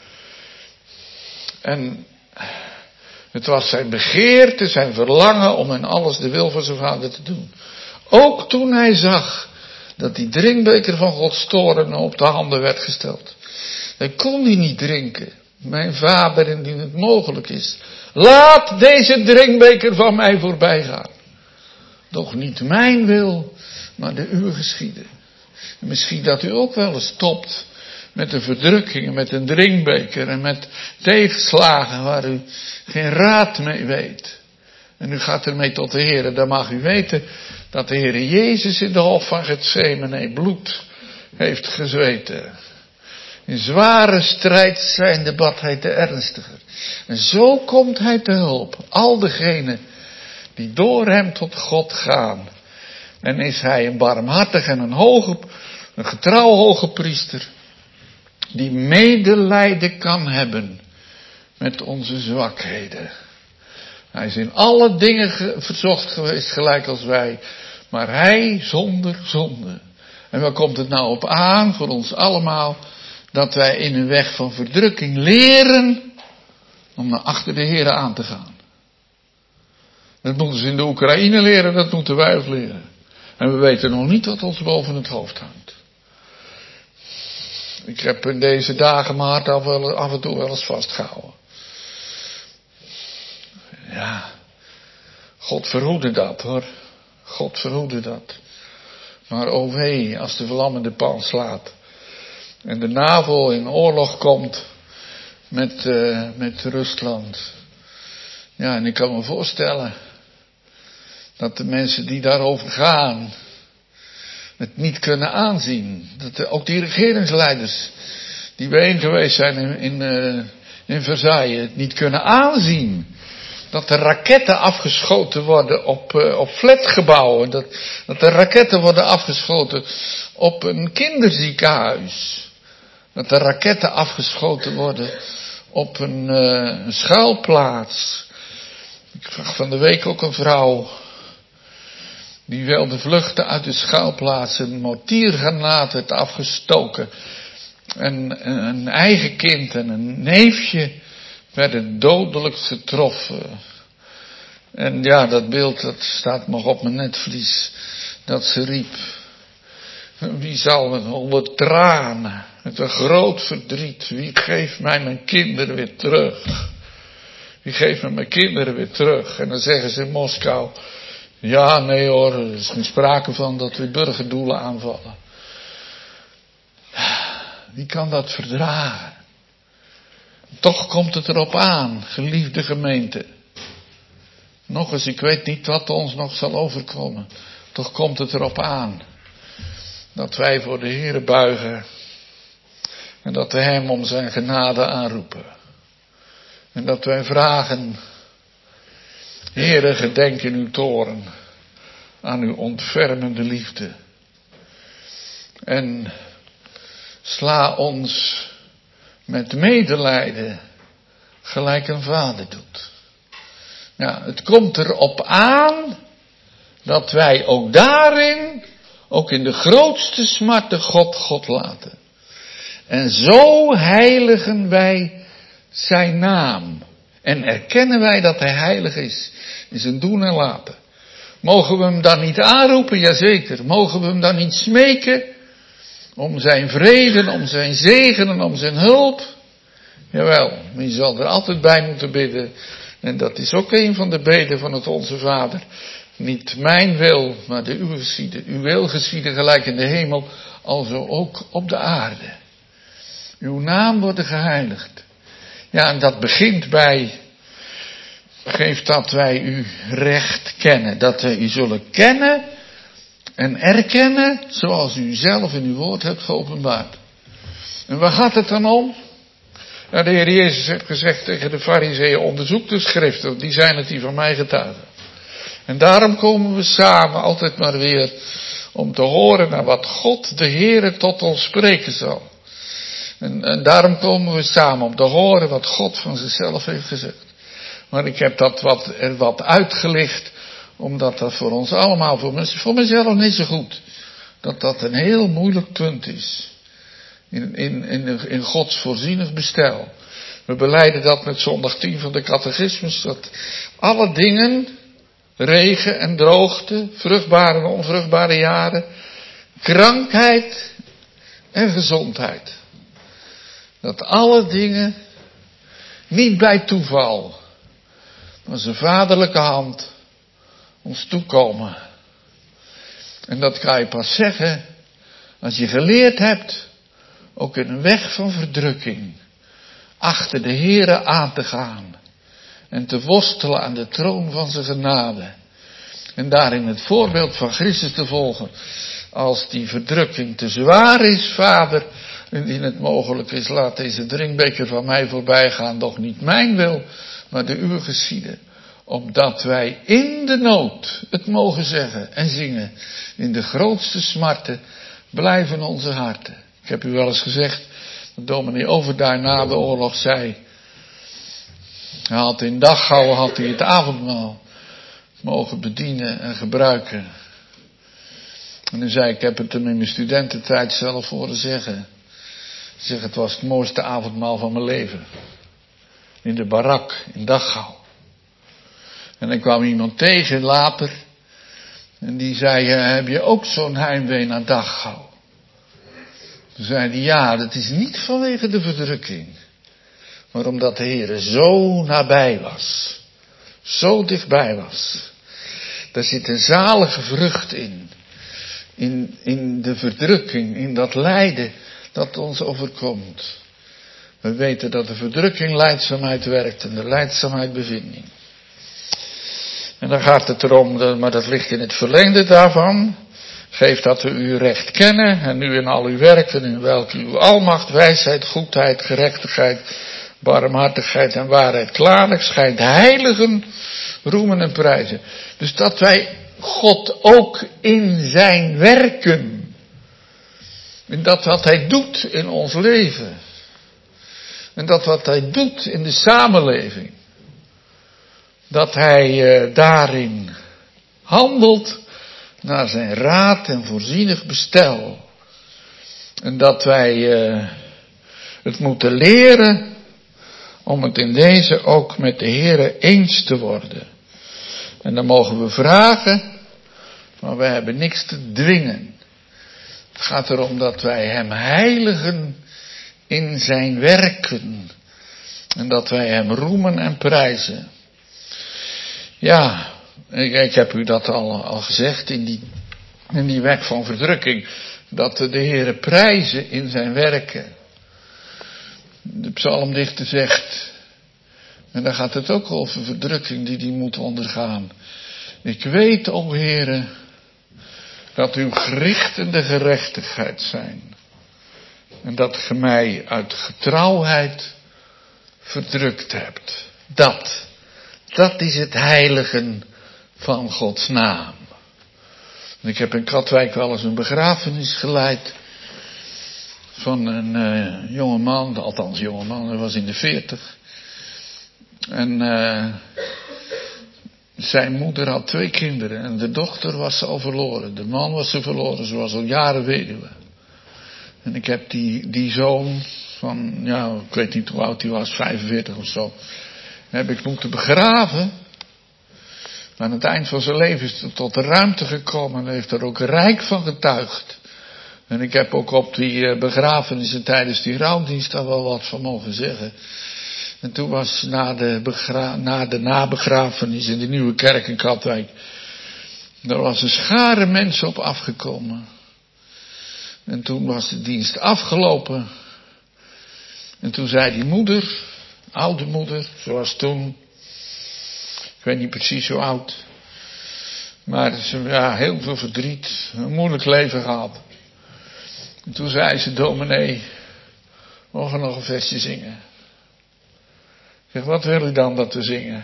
En het was zijn begeerte, zijn verlangen om in alles de wil van zijn vader te doen. Ook toen hij zag dat die drinkbeker van Gods toorn op de handen werd gesteld. Hij kon die niet drinken. Mijn vader, indien het mogelijk is, laat deze drinkbeker van mij voorbij gaan. Doch niet mijn wil, maar de uwe geschieden. En misschien dat u ook wel eens stopt met een verdrukking, met een drinkbeker en met tegenslagen waar u geen raad mee weet. En u gaat ermee tot de Heer. Dan mag u weten dat de Heer Jezus in de hof van Getsemane bloed heeft gezweten. In zware strijd zijnde bad hij te ernstiger. En zo komt hij te hulp. Al degenen die door hem tot God gaan. En is hij een barmhartig en een getrouw hoge priester. Die medelijden kan hebben met onze zwakheden. Hij is in alle dingen verzocht geweest, gelijk als wij. Maar hij zonder zonde. En waar komt het nou op aan voor ons allemaal? Dat wij in een weg van verdrukking leren om naar achter de Heer aan te gaan. Dat moeten ze in de Oekraïne leren, dat moeten wij ook leren. En we weten nog niet wat ons boven het hoofd hangt. Ik heb in deze dagen mijn hart af en toe wel eens vastgehouden. Ja, God verhoede dat hoor. God verhoede dat. Maar o wee, als de vlammende pan slaat. En de NAVO in oorlog komt met Rusland. Ja, en ik kan me voorstellen dat de mensen die daarover gaan het niet kunnen aanzien. Dat ook die regeringsleiders die bijeen geweest zijn in Versailles het niet kunnen aanzien. Dat er raketten afgeschoten worden op flatgebouwen. Dat er raketten worden afgeschoten op een kinderziekenhuis. Dat er raketten afgeschoten worden op een schuilplaats. Ik zag van de week ook een vrouw die wilde vluchten uit de schuilplaats. Een mortiergranaat werd afgestoken. En een eigen kind en een neefje werden dodelijk getroffen. En ja, dat beeld dat staat nog op mijn netvlies. Dat ze riep. Wie zal met onder tranen, met een groot verdriet, wie geeft mij mijn kinderen weer terug? Wie geeft me mijn kinderen weer terug? En dan zeggen ze in Moskou, ja, nee hoor, er is geen sprake van dat we burgerdoelen aanvallen. Wie kan dat verdragen? Toch komt het erop aan, geliefde gemeente. Nog eens, ik weet niet wat ons nog zal overkomen. Toch komt het erop aan dat wij voor de Heere buigen en dat we hem om zijn genade aanroepen. En dat wij vragen, Heere, gedenk in uw toorn aan uw ontfermende liefde. En sla ons met medelijden gelijk een vader doet. Ja, het komt erop aan dat wij ook daarin, ook in de grootste smarten God laten. En zo heiligen wij zijn naam En erkennen wij dat hij heilig is in zijn doen en laten. Mogen we hem dan niet aanroepen? Jazeker. Mogen we hem dan niet smeken om zijn vrede, om zijn zegen en om zijn hulp? Jawel, maar je zal er altijd bij moeten bidden. En dat is ook een van de beden van het Onze Vader. Niet mijn wil, maar de uwe geschieden. Uw wil geschieden gelijk in de hemel, alzo ook op de aarde. Uw naam wordt geheiligd. Ja, en dat begint bij, geef dat wij u recht kennen. Dat wij u zullen kennen en erkennen zoals u zelf in uw woord hebt geopenbaard. En waar gaat het dan om? Nou, de Heer Jezus heeft gezegd tegen de Farizeeën, onderzoek de schriften, want die zijn het die van mij getuigen. En daarom komen we samen altijd maar weer om te horen naar wat God de Heere tot ons spreken zal. En daarom komen we samen om te horen wat God van zichzelf heeft gezegd. Maar ik heb dat wat uitgelicht, omdat dat voor ons allemaal, voor mezelf niet zo goed, dat een heel moeilijk punt is. In Gods voorzienig bestel. We belijden dat met zondag 10 van de catechismus, dat alle dingen, regen en droogte, vruchtbare en onvruchtbare jaren, krankheid en gezondheid. Dat alle dingen niet bij toeval, maar zijn vaderlijke hand ons toekomen. En dat kan je pas zeggen als je geleerd hebt, ook in een weg van verdrukking, achter de Heere aan te gaan en te worstelen aan de troon van zijn genade. En daarin het voorbeeld van Christus te volgen. Als die verdrukking te zwaar is, Vader, indien het mogelijk is, laat deze drinkbeker van mij voorbij gaan, doch niet mijn wil, maar de uwe geschieden. Opdat wij in de nood het mogen zeggen en zingen, in de grootste smarten blijven onze harten. Ik heb u wel eens gezegd, dat dominee Overdaar na de oorlog zei, hij had in Dachau het avondmaal mogen bedienen en gebruiken. En hij zei, ik heb het hem in mijn studententijd zelf horen zeggen. Zeg, het was het mooiste avondmaal van mijn leven. In de barak in Dachau. En dan kwam iemand tegen later. En die zei, heb je ook zo'n heimwee naar Dachau? Toen zei hij, ja, dat is niet vanwege de verdrukking. Maar omdat de Heer zo nabij was. Zo dichtbij was. Daar zit een zalige vrucht in. In de verdrukking, in dat lijden dat ons overkomt. We weten dat de verdrukking lijdzaamheid werkt en de lijdzaamheid bevinding. En dan gaat het erom, maar dat ligt in het verlengde daarvan. Geef dat we u recht kennen en u in al uw werken, in welke uw almacht, wijsheid, goedheid, gerechtigheid, barmhartigheid en waarheid klaarlijk schijnt heiligen, roemen en prijzen. Dus dat wij God ook in zijn werken, in dat wat hij doet in ons leven, en dat wat hij doet in de samenleving, dat hij daarin handelt naar zijn raad en voorzienig bestel. En dat wij het moeten leren om het in deze ook met de Heere eens te worden. En dan mogen we vragen, maar we hebben niks te dwingen. Het gaat erom dat wij hem heiligen in zijn werken. En dat wij hem roemen en prijzen. Ja, ik heb u dat al gezegd in die weg van verdrukking. Dat de Heere prijzen in zijn werken. De psalmdichter zegt, en daar gaat het ook over verdrukking die hij moet ondergaan. Ik weet, o Heere, dat uw gerichten de gerechtigheid zijn. En dat ge mij uit getrouwheid verdrukt hebt. Dat is het heiligen van Gods naam. En ik heb in Katwijk wel eens een begrafenis geleid van een jongeman, althans jongeman, hij was in de 40. En zijn moeder had 2 kinderen en de dochter was ze al verloren. De man was ze verloren, ze was al jaren weduwe. En ik heb die zoon van, ja, ik weet niet hoe oud hij was, 45 of zo. heb ik moeten begraven. Maar aan het eind van zijn leven is hij tot de ruimte gekomen en heeft er ook rijk van getuigd. En ik heb ook op die begrafenissen tijdens die rouwdienst daar wel wat van mogen zeggen. En toen was na de nabegrafenis in de Nieuwe Kerk in Katwijk, er was een schare mensen op afgekomen. En toen was de dienst afgelopen. En toen zei die moeder, oude moeder, zoals toen, ik weet niet precies hoe oud, maar heel veel verdriet, een moeilijk leven gehad. En toen zei ze, dominee, mogen we nog een versje zingen? Ik zeg, wat wil u dan dat we zingen?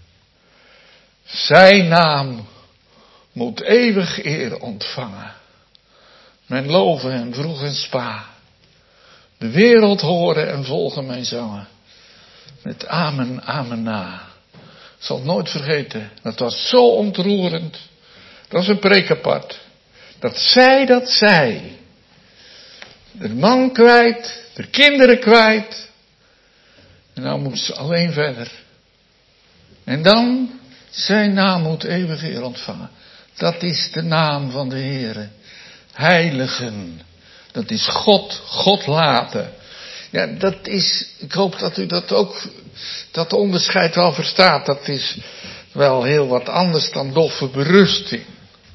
Zijn naam moet eeuwig eer ontvangen. Men loven hem vroeg en spa. De wereld horen en volgen mijn zangen. Met amen, amen na. Ik zal het nooit vergeten. Dat was zo ontroerend. Dat was een preek apart. Dat zij. De man kwijt. De kinderen kwijt. En nou moet ze alleen verder. En dan, zijn naam moet eeuwig eer ontvangen. Dat is de naam van de Heere. Heiligen. Dat is God laten. Ja, dat is, ik hoop dat u dat ook, dat onderscheid wel verstaat. Dat is wel heel wat anders dan doffe berusting.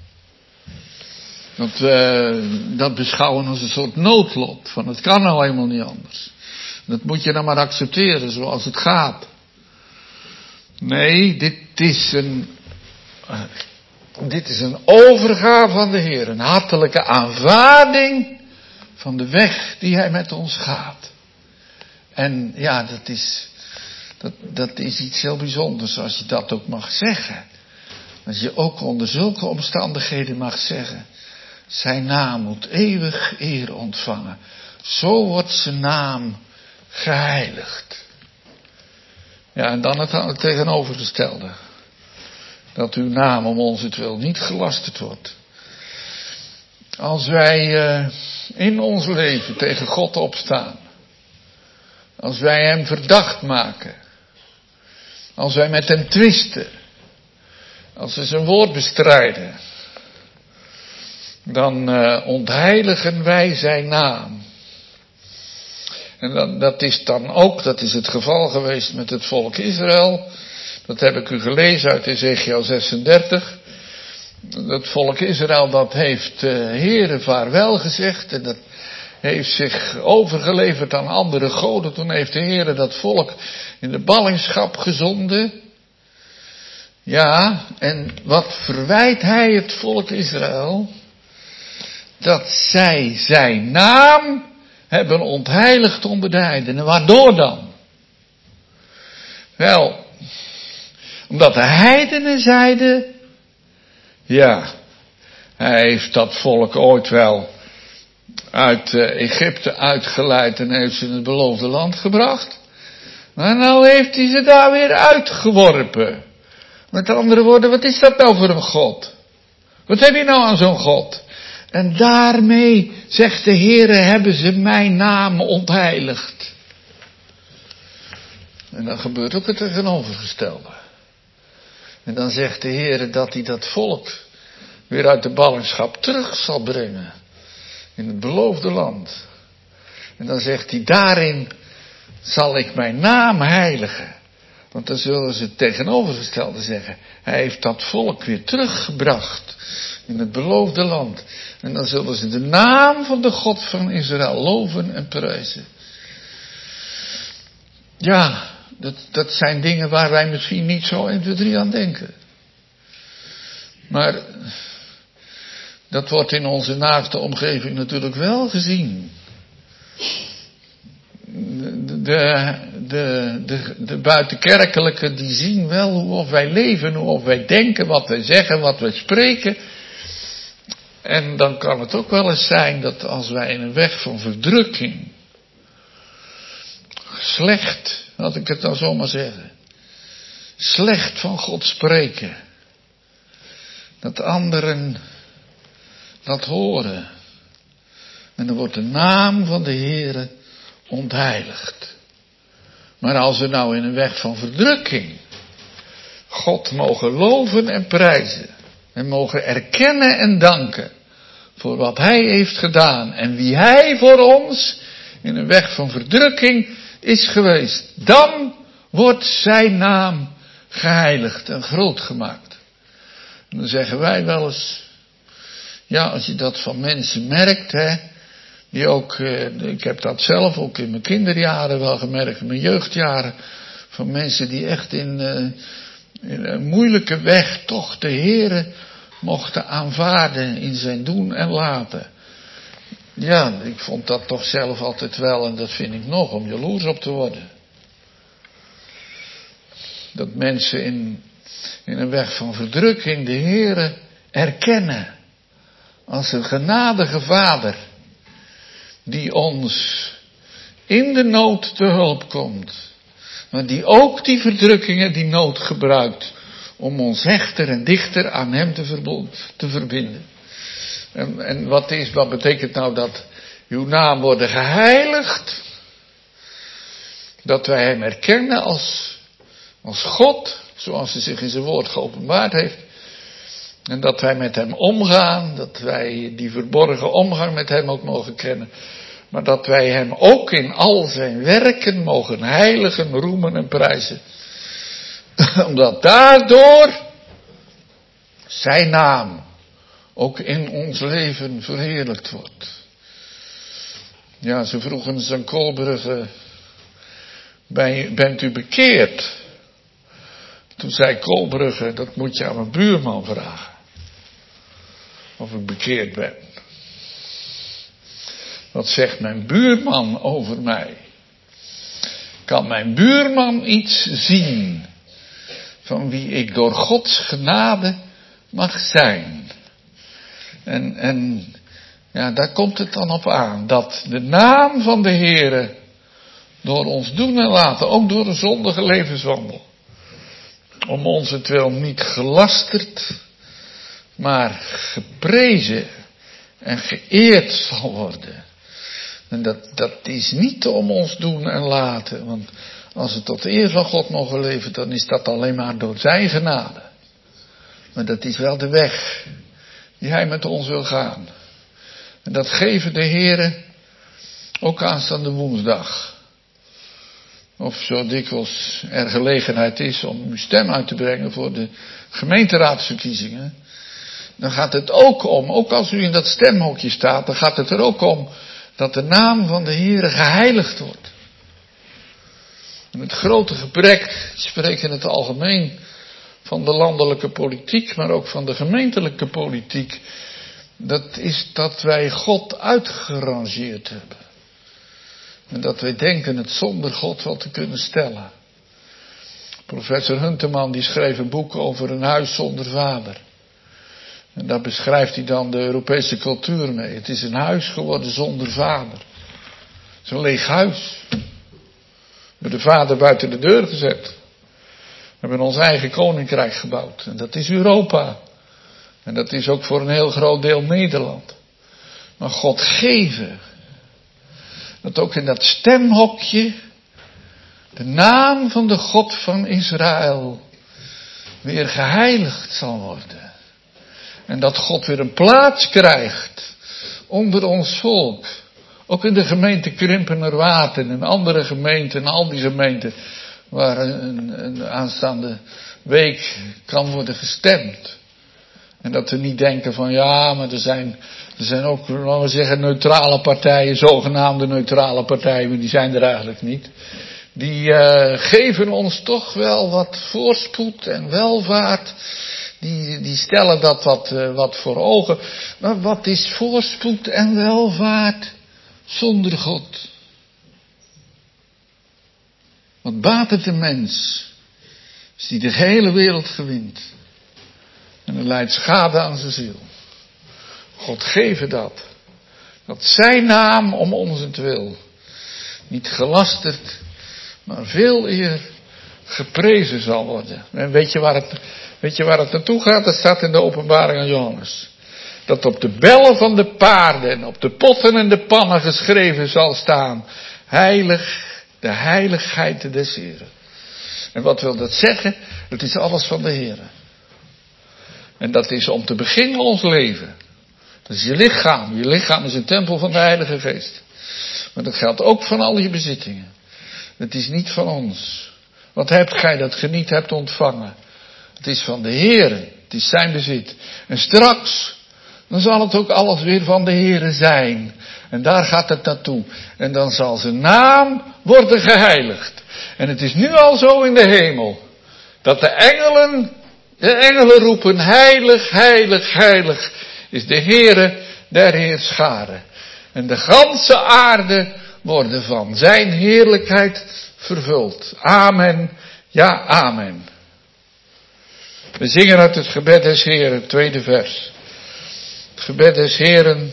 Dat beschouwen als een soort noodlot. Van het kan nou helemaal niet anders. Dat moet je dan maar accepteren zoals het gaat. Nee, dit is een overgave van de Heer. Een hartelijke aanvaarding van de weg die Hij met ons gaat. En ja, dat is iets heel bijzonders als je dat ook mag zeggen. Als je ook onder zulke omstandigheden mag zeggen. Zijn naam moet eeuwig eer ontvangen. Zo wordt zijn naam geheiligd. Ja, en dan het tegenovergestelde. Dat uw naam om onzentwil niet gelasterd wordt. Als wij in ons leven tegen God opstaan. Als wij hem verdacht maken. Als wij met hem twisten. Als we zijn woord bestrijden. Dan ontheiligen wij zijn naam. En dat is het geval geweest met het volk Israël. Dat heb ik u gelezen uit Ezechiel 36. Dat volk Israël dat heeft Heere vaarwel gezegd. En dat heeft zich overgeleverd aan andere goden. Toen heeft de Heere dat volk in de ballingschap gezonden. Ja, en wat verwijt hij het volk Israël? Dat zij zijn naam hebben ontheiligd onder de heidenen. Waardoor dan? Wel, omdat de heidenen zeiden, ja, hij heeft dat volk ooit wel uit Egypte uitgeleid en heeft ze in het beloofde land gebracht. Maar nou heeft hij ze daar weer uitgeworpen. Met andere woorden, wat is dat nou voor een God? Wat heb je nou aan zo'n God? En daarmee, zegt de Heere, hebben ze mijn naam ontheiligd. En dan gebeurt ook het tegenovergestelde. En dan zegt de Heere dat hij dat volk weer uit de ballingschap terug zal brengen. In het beloofde land. En dan zegt hij, daarin zal ik mijn naam heiligen. Want dan zullen ze het tegenovergestelde zeggen. Hij heeft dat volk weer teruggebracht in het beloofde land. En dan zullen ze de naam van de God van Israël loven en prijzen. Ja, dat zijn dingen waar wij misschien niet zo 1, 2, 3 aan denken. Maar dat wordt in onze naaste omgeving natuurlijk wel gezien. De buitenkerkelijke die zien wel hoe of wij leven, hoe of wij denken, wat wij zeggen, wat wij spreken. En dan kan het ook wel eens zijn dat als wij in een weg van verdrukking, slecht, laat ik het nou zomaar zeggen, slecht van God spreken, dat anderen dat horen. En dan wordt de naam van de Heere ontheiligd. Maar als we nou in een weg van verdrukking God mogen loven en prijzen. En mogen erkennen en danken voor wat Hij heeft gedaan. En wie Hij voor ons in een weg van verdrukking is geweest. Dan wordt zijn naam geheiligd en groot gemaakt. En dan zeggen wij wel eens, ja, als je dat van mensen merkt, hè, die ook, ik heb dat zelf ook in mijn kinderjaren wel gemerkt, in mijn jeugdjaren, van mensen die echt in een moeilijke weg toch de Heere mochten aanvaarden in zijn doen en laten. Ja, ik vond dat toch zelf altijd wel, en dat vind ik nog, om jaloers op te worden. Dat mensen in een weg van verdrukking de Heere erkennen als een genadige Vader, die ons in de nood te hulp komt, maar die ook die verdrukkingen, die nood gebruikt om ons hechter en dichter aan Hem te verbinden. En wat betekent nou dat uw naam worden geheiligd? Dat wij Hem erkennen als God, zoals Hij zich in zijn woord geopenbaard heeft. En dat wij met Hem omgaan, dat wij die verborgen omgang met Hem ook mogen kennen. Maar dat wij Hem ook in al zijn werken mogen heiligen, roemen en prijzen. Omdat daardoor zijn naam ook in ons leven verheerlijkt wordt. Ja, ze vroegen eens aan Kolbrugge, bent u bekeerd? Toen zei Kolbrugge, dat moet je aan mijn buurman vragen. Of ik bekeerd ben. Wat zegt mijn buurman over mij? Kan mijn buurman iets zien van wie ik door Gods genade mag zijn? En ja, daar komt het dan op aan. Dat de naam van de Heere door ons doen en laten, ook door een zondige levenswandel, om onzentwil niet gelasterd, maar geprezen en geëerd zal worden. En dat is niet om ons doen en laten, want als we tot eer van God mogen leven, dan is dat alleen maar door zijn genade. Maar dat is wel de weg die Hij met ons wil gaan. En dat geven de Heere ook aanstaande woensdag. Of zo dikwijls er gelegenheid is om uw stem uit te brengen voor de gemeenteraadsverkiezingen. Dan gaat het ook om, ook als u in dat stemhokje staat, dan gaat het er ook om dat de naam van de Heere geheiligd wordt. En het grote gebrek, ik spreek in het algemeen van de landelijke politiek, maar ook van de gemeentelijke politiek, dat is dat wij God uitgerangeerd hebben. En dat wij denken het zonder God wel te kunnen stellen. Professor Hunteman die schreef een boek over een huis zonder vader. En daar beschrijft hij dan de Europese cultuur mee. Het is een huis geworden zonder vader. Het is een leeg huis. We hebben de vader buiten de deur gezet. We hebben ons eigen koninkrijk gebouwd. En dat is Europa. En dat is ook voor een heel groot deel Nederland. Maar God geven. Dat ook in dat stemhokje de naam van de God van Israël weer geheiligd zal worden. En dat God weer een plaats krijgt onder ons volk. Ook in de gemeente Krimpenerwaard en andere gemeenten, al die gemeenten waar een aanstaande week kan worden gestemd. En dat we niet denken van ja, maar er zijn ook, laten we zeggen, neutrale partijen, zogenaamde neutrale partijen, maar die zijn er eigenlijk niet. Die geven ons toch wel wat voorspoed en welvaart. Die stellen dat wat voor ogen. Maar wat is voorspoed en welvaart zonder God? Wat baat het een mens als die de hele wereld gewint en er leidt schade aan zijn ziel? God geven dat zijn naam om onzentwil niet gelasterd, maar veel eer geprezen zal worden. En weet je waar het naartoe gaat? Dat staat in de Openbaring aan Johannes. Dat op de bellen van de paarden en op de potten en de pannen geschreven zal staan: Heilig, De heiligheid des Heren. En wat wil dat zeggen? Het is alles van de Heren. En dat is om te beginnen ons leven. Dat is je lichaam. Je lichaam is een tempel van de Heilige Geest. Maar dat geldt ook van al je bezittingen. Het is niet van ons. Wat hebt gij dat ge niet hebt ontvangen? Het is van de Heere. Het is zijn bezit. En straks, dan zal het ook alles weer van de Heere zijn. En daar gaat het naartoe. En dan zal zijn naam worden geheiligd. En het is nu al zo in de hemel. Dat de engelen roepen, heilig, heilig, heilig is de Heere der Heerscharen. En de ganse aarde worden van zijn heerlijkheid vervuld. Amen, ja, amen. We zingen uit het gebed des Heren, tweede vers. Het gebed des Heren,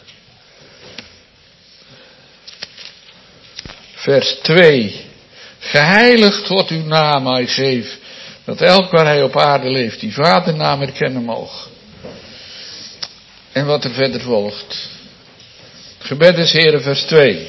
vers 2. Geheiligd wordt uw naam, hij geef, dat elk waar hij op aarde leeft, die vadernaam herkennen moog. En wat er verder volgt. Het gebed des Heren, vers 2.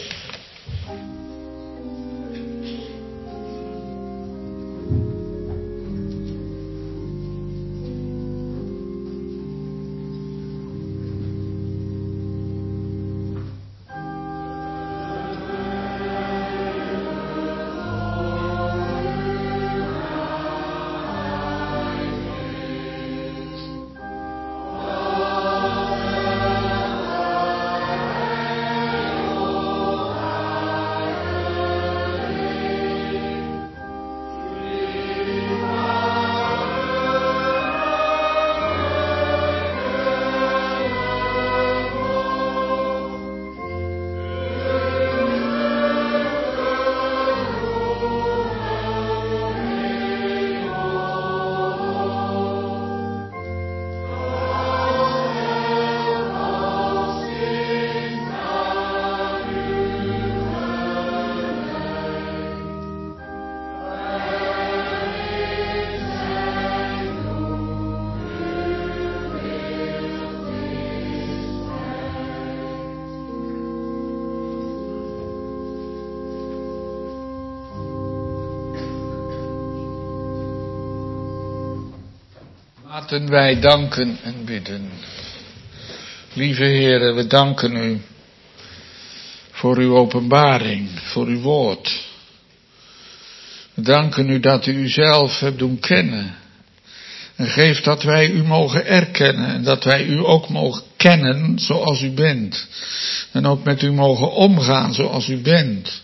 Laten wij danken en bidden. Lieve Heere, we danken u voor uw openbaring, voor uw woord. We danken u dat u uzelf hebt doen kennen. En geef dat wij u mogen erkennen en dat wij u ook mogen kennen zoals u bent. En ook met u mogen omgaan zoals u bent.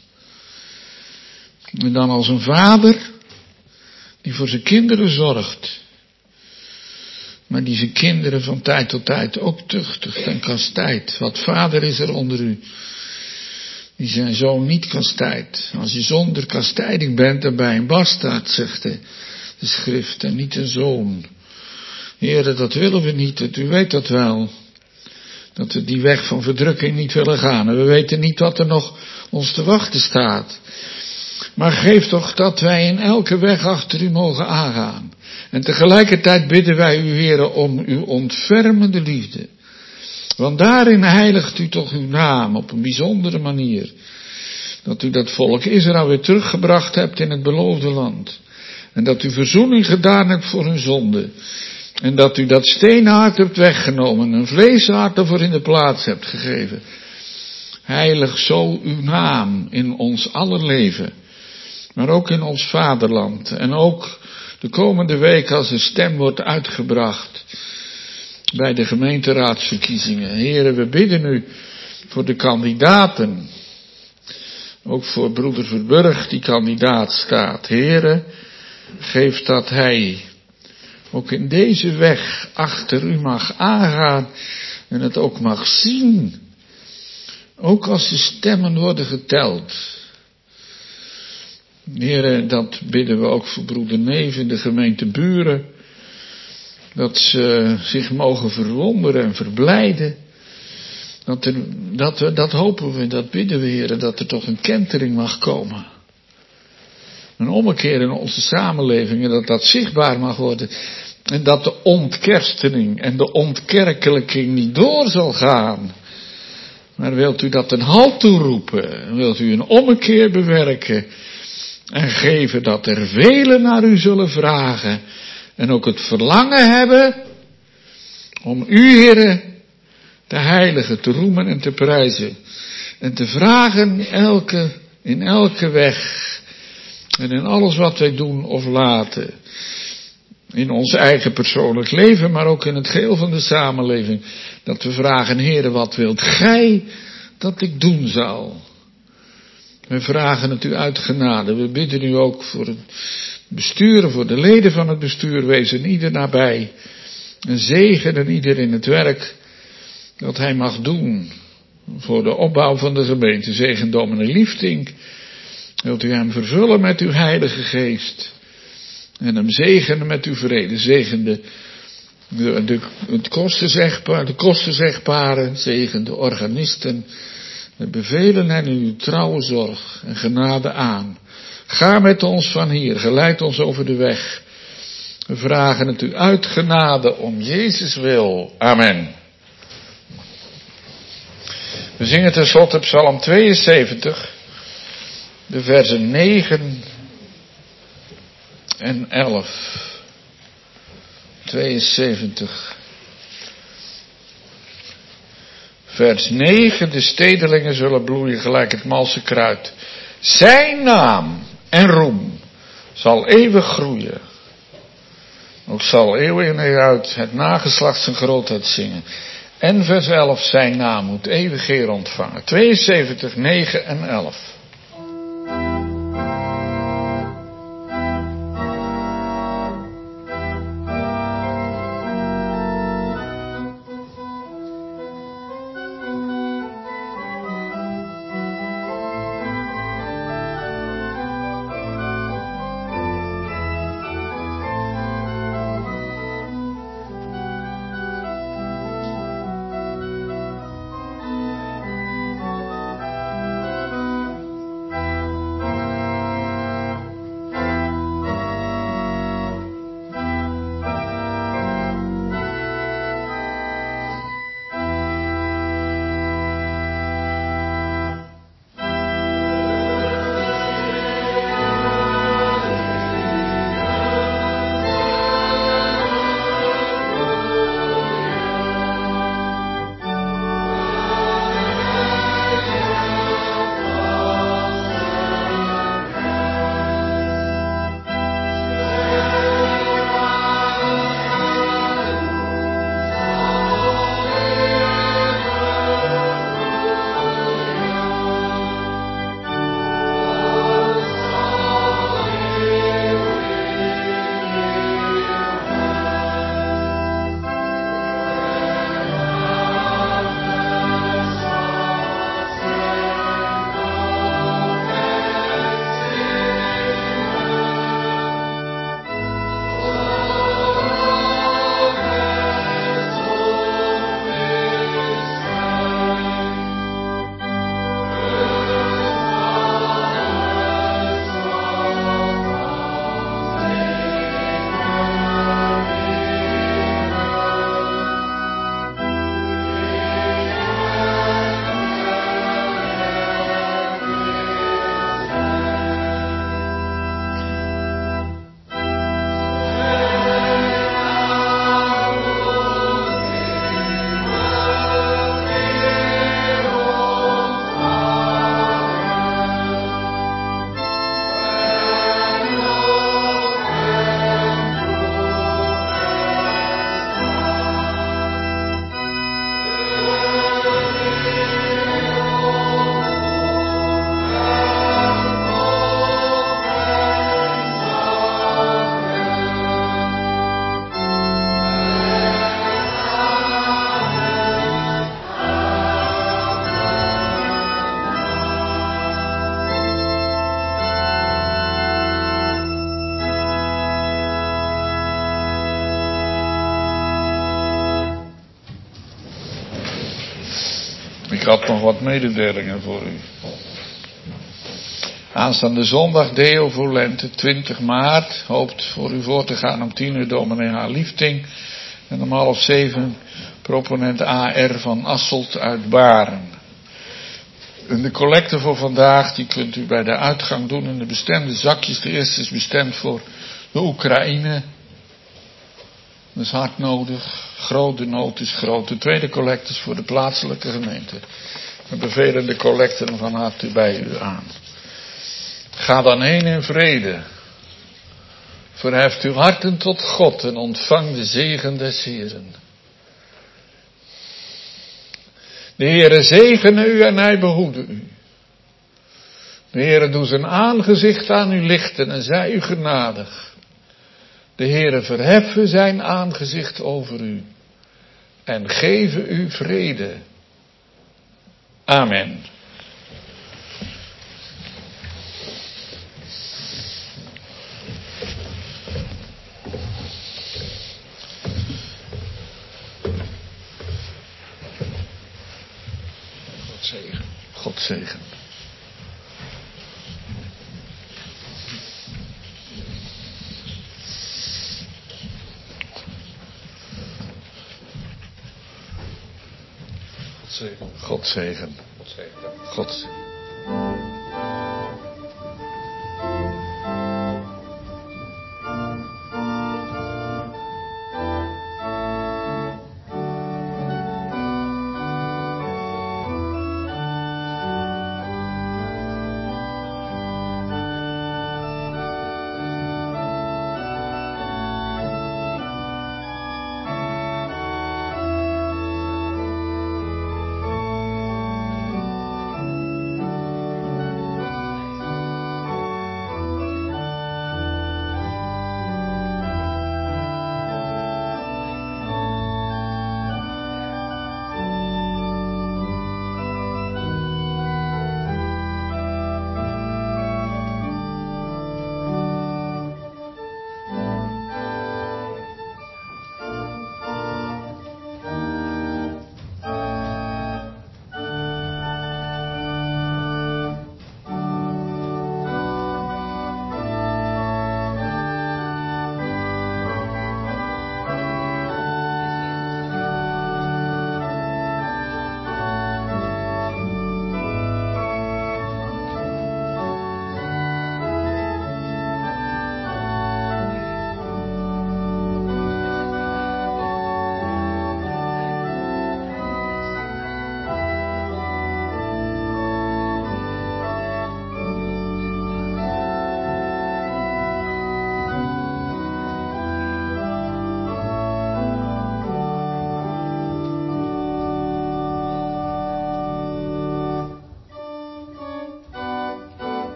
En dan als een vader die voor zijn kinderen zorgt. Maar die zijn kinderen van tijd tot tijd ook tuchtigt en kastijdt. Wat vader is er onder u, die zijn zoon niet kastijdt. Als je zonder kastijding bent, dan ben je een bastaard, zegt de schrift, en niet een zoon. Heere, dat willen we niet, u weet dat wel. Dat we die weg van verdrukking niet willen gaan. En we weten niet wat er nog ons te wachten staat. Maar geef toch dat wij in elke weg achter u mogen aangaan. En tegelijkertijd bidden wij u, Heere, om uw ontfermende liefde. Want daarin heiligt u toch uw naam op een bijzondere manier. Dat u dat volk Israël weer teruggebracht hebt in het beloofde land. En dat u verzoening gedaan hebt voor hun zonde. En dat u dat steenhart hebt weggenomen, een vleeshart ervoor in de plaats hebt gegeven. Heilig zo uw naam in ons aller leven. Maar ook in ons vaderland. En ook de komende week als de stem wordt uitgebracht bij de gemeenteraadsverkiezingen. Heren, we bidden u voor de kandidaten. Ook voor broeder Verburg die kandidaat staat. Heren, geef dat hij ook in deze weg achter u mag aangaan en het ook mag zien. Ook als de stemmen worden geteld. Heren, dat bidden we ook voor broeder Neef in de gemeente Buren. Dat ze zich mogen verwonderen en verblijden. Dat hopen we, dat bidden we, Heren, dat er toch een kentering mag komen. Een ommekeer in onze samenleving en dat zichtbaar mag worden. En dat de ontkerstening en de ontkerkelijking niet door zal gaan. Maar wilt u dat een halt toeroepen? Wilt u een ommekeer bewerken? En geven dat er velen naar u zullen vragen. En ook het verlangen hebben om u, Heere, de Heilige, te roemen en te prijzen. En te vragen in elke weg. En in alles wat wij doen of laten. In ons eigen persoonlijk leven, maar ook in het geheel van de samenleving. Dat we vragen, Heere, wat wilt gij dat ik doen zal? We vragen het u uit genade. We bidden u ook voor het bestuur, voor de leden van het bestuur. Wees er ieder nabij. En zegenen ieder in het werk dat hij mag doen. Voor de opbouw van de gemeente. Zegen dominee Liefdink. Wilt u hem vervullen met uw Heilige Geest. En hem zegenen met uw vrede. Zegen de kosterzegparen. Zegen de organisten. We bevelen hen uw trouwe zorg en genade aan. Ga met ons van hier. Geleid ons over de weg. We vragen het u uit genade om Jezus wil. Amen. We zingen tenslotte Psalm 72. De versen 9 en 11. 72. Vers 9. De stedelingen zullen bloeien gelijk het malse kruid. Zijn naam en roem zal eeuwig groeien. Ook zal eeuwen in uit het nageslacht zijn grootheid zingen. En vers 11. Zijn naam moet eeuwig eer ontvangen. 72, 9 en 11. Ik had nog wat mededelingen voor u. Aanstaande zondag Deo Volente, 20 maart, hoopt voor u voor te gaan om 10 uur dominee H. Liefdink. En om 6:30 proponent A.R. van Asselt uit Baren. En de collecte voor vandaag, die kunt u bij de uitgang doen in de bestemde zakjes. De eerste is bestemd voor de Oekraïne. Dat is hard nodig. De nood is groot. De tweede collecte is voor de plaatselijke gemeente. We bevelen de collecten van harte bij u aan. Ga dan heen in vrede. Verheft uw harten tot God en ontvang de zegen des Heeren. De Heere zegene u en hij behoede u. De Heere doe zijn aangezicht aan u lichten en zij u genadig. De Heere verheffen zijn aangezicht over u en geven u vrede. Amen. God zegen. God zegen. God zegen. God zegen. God zegen.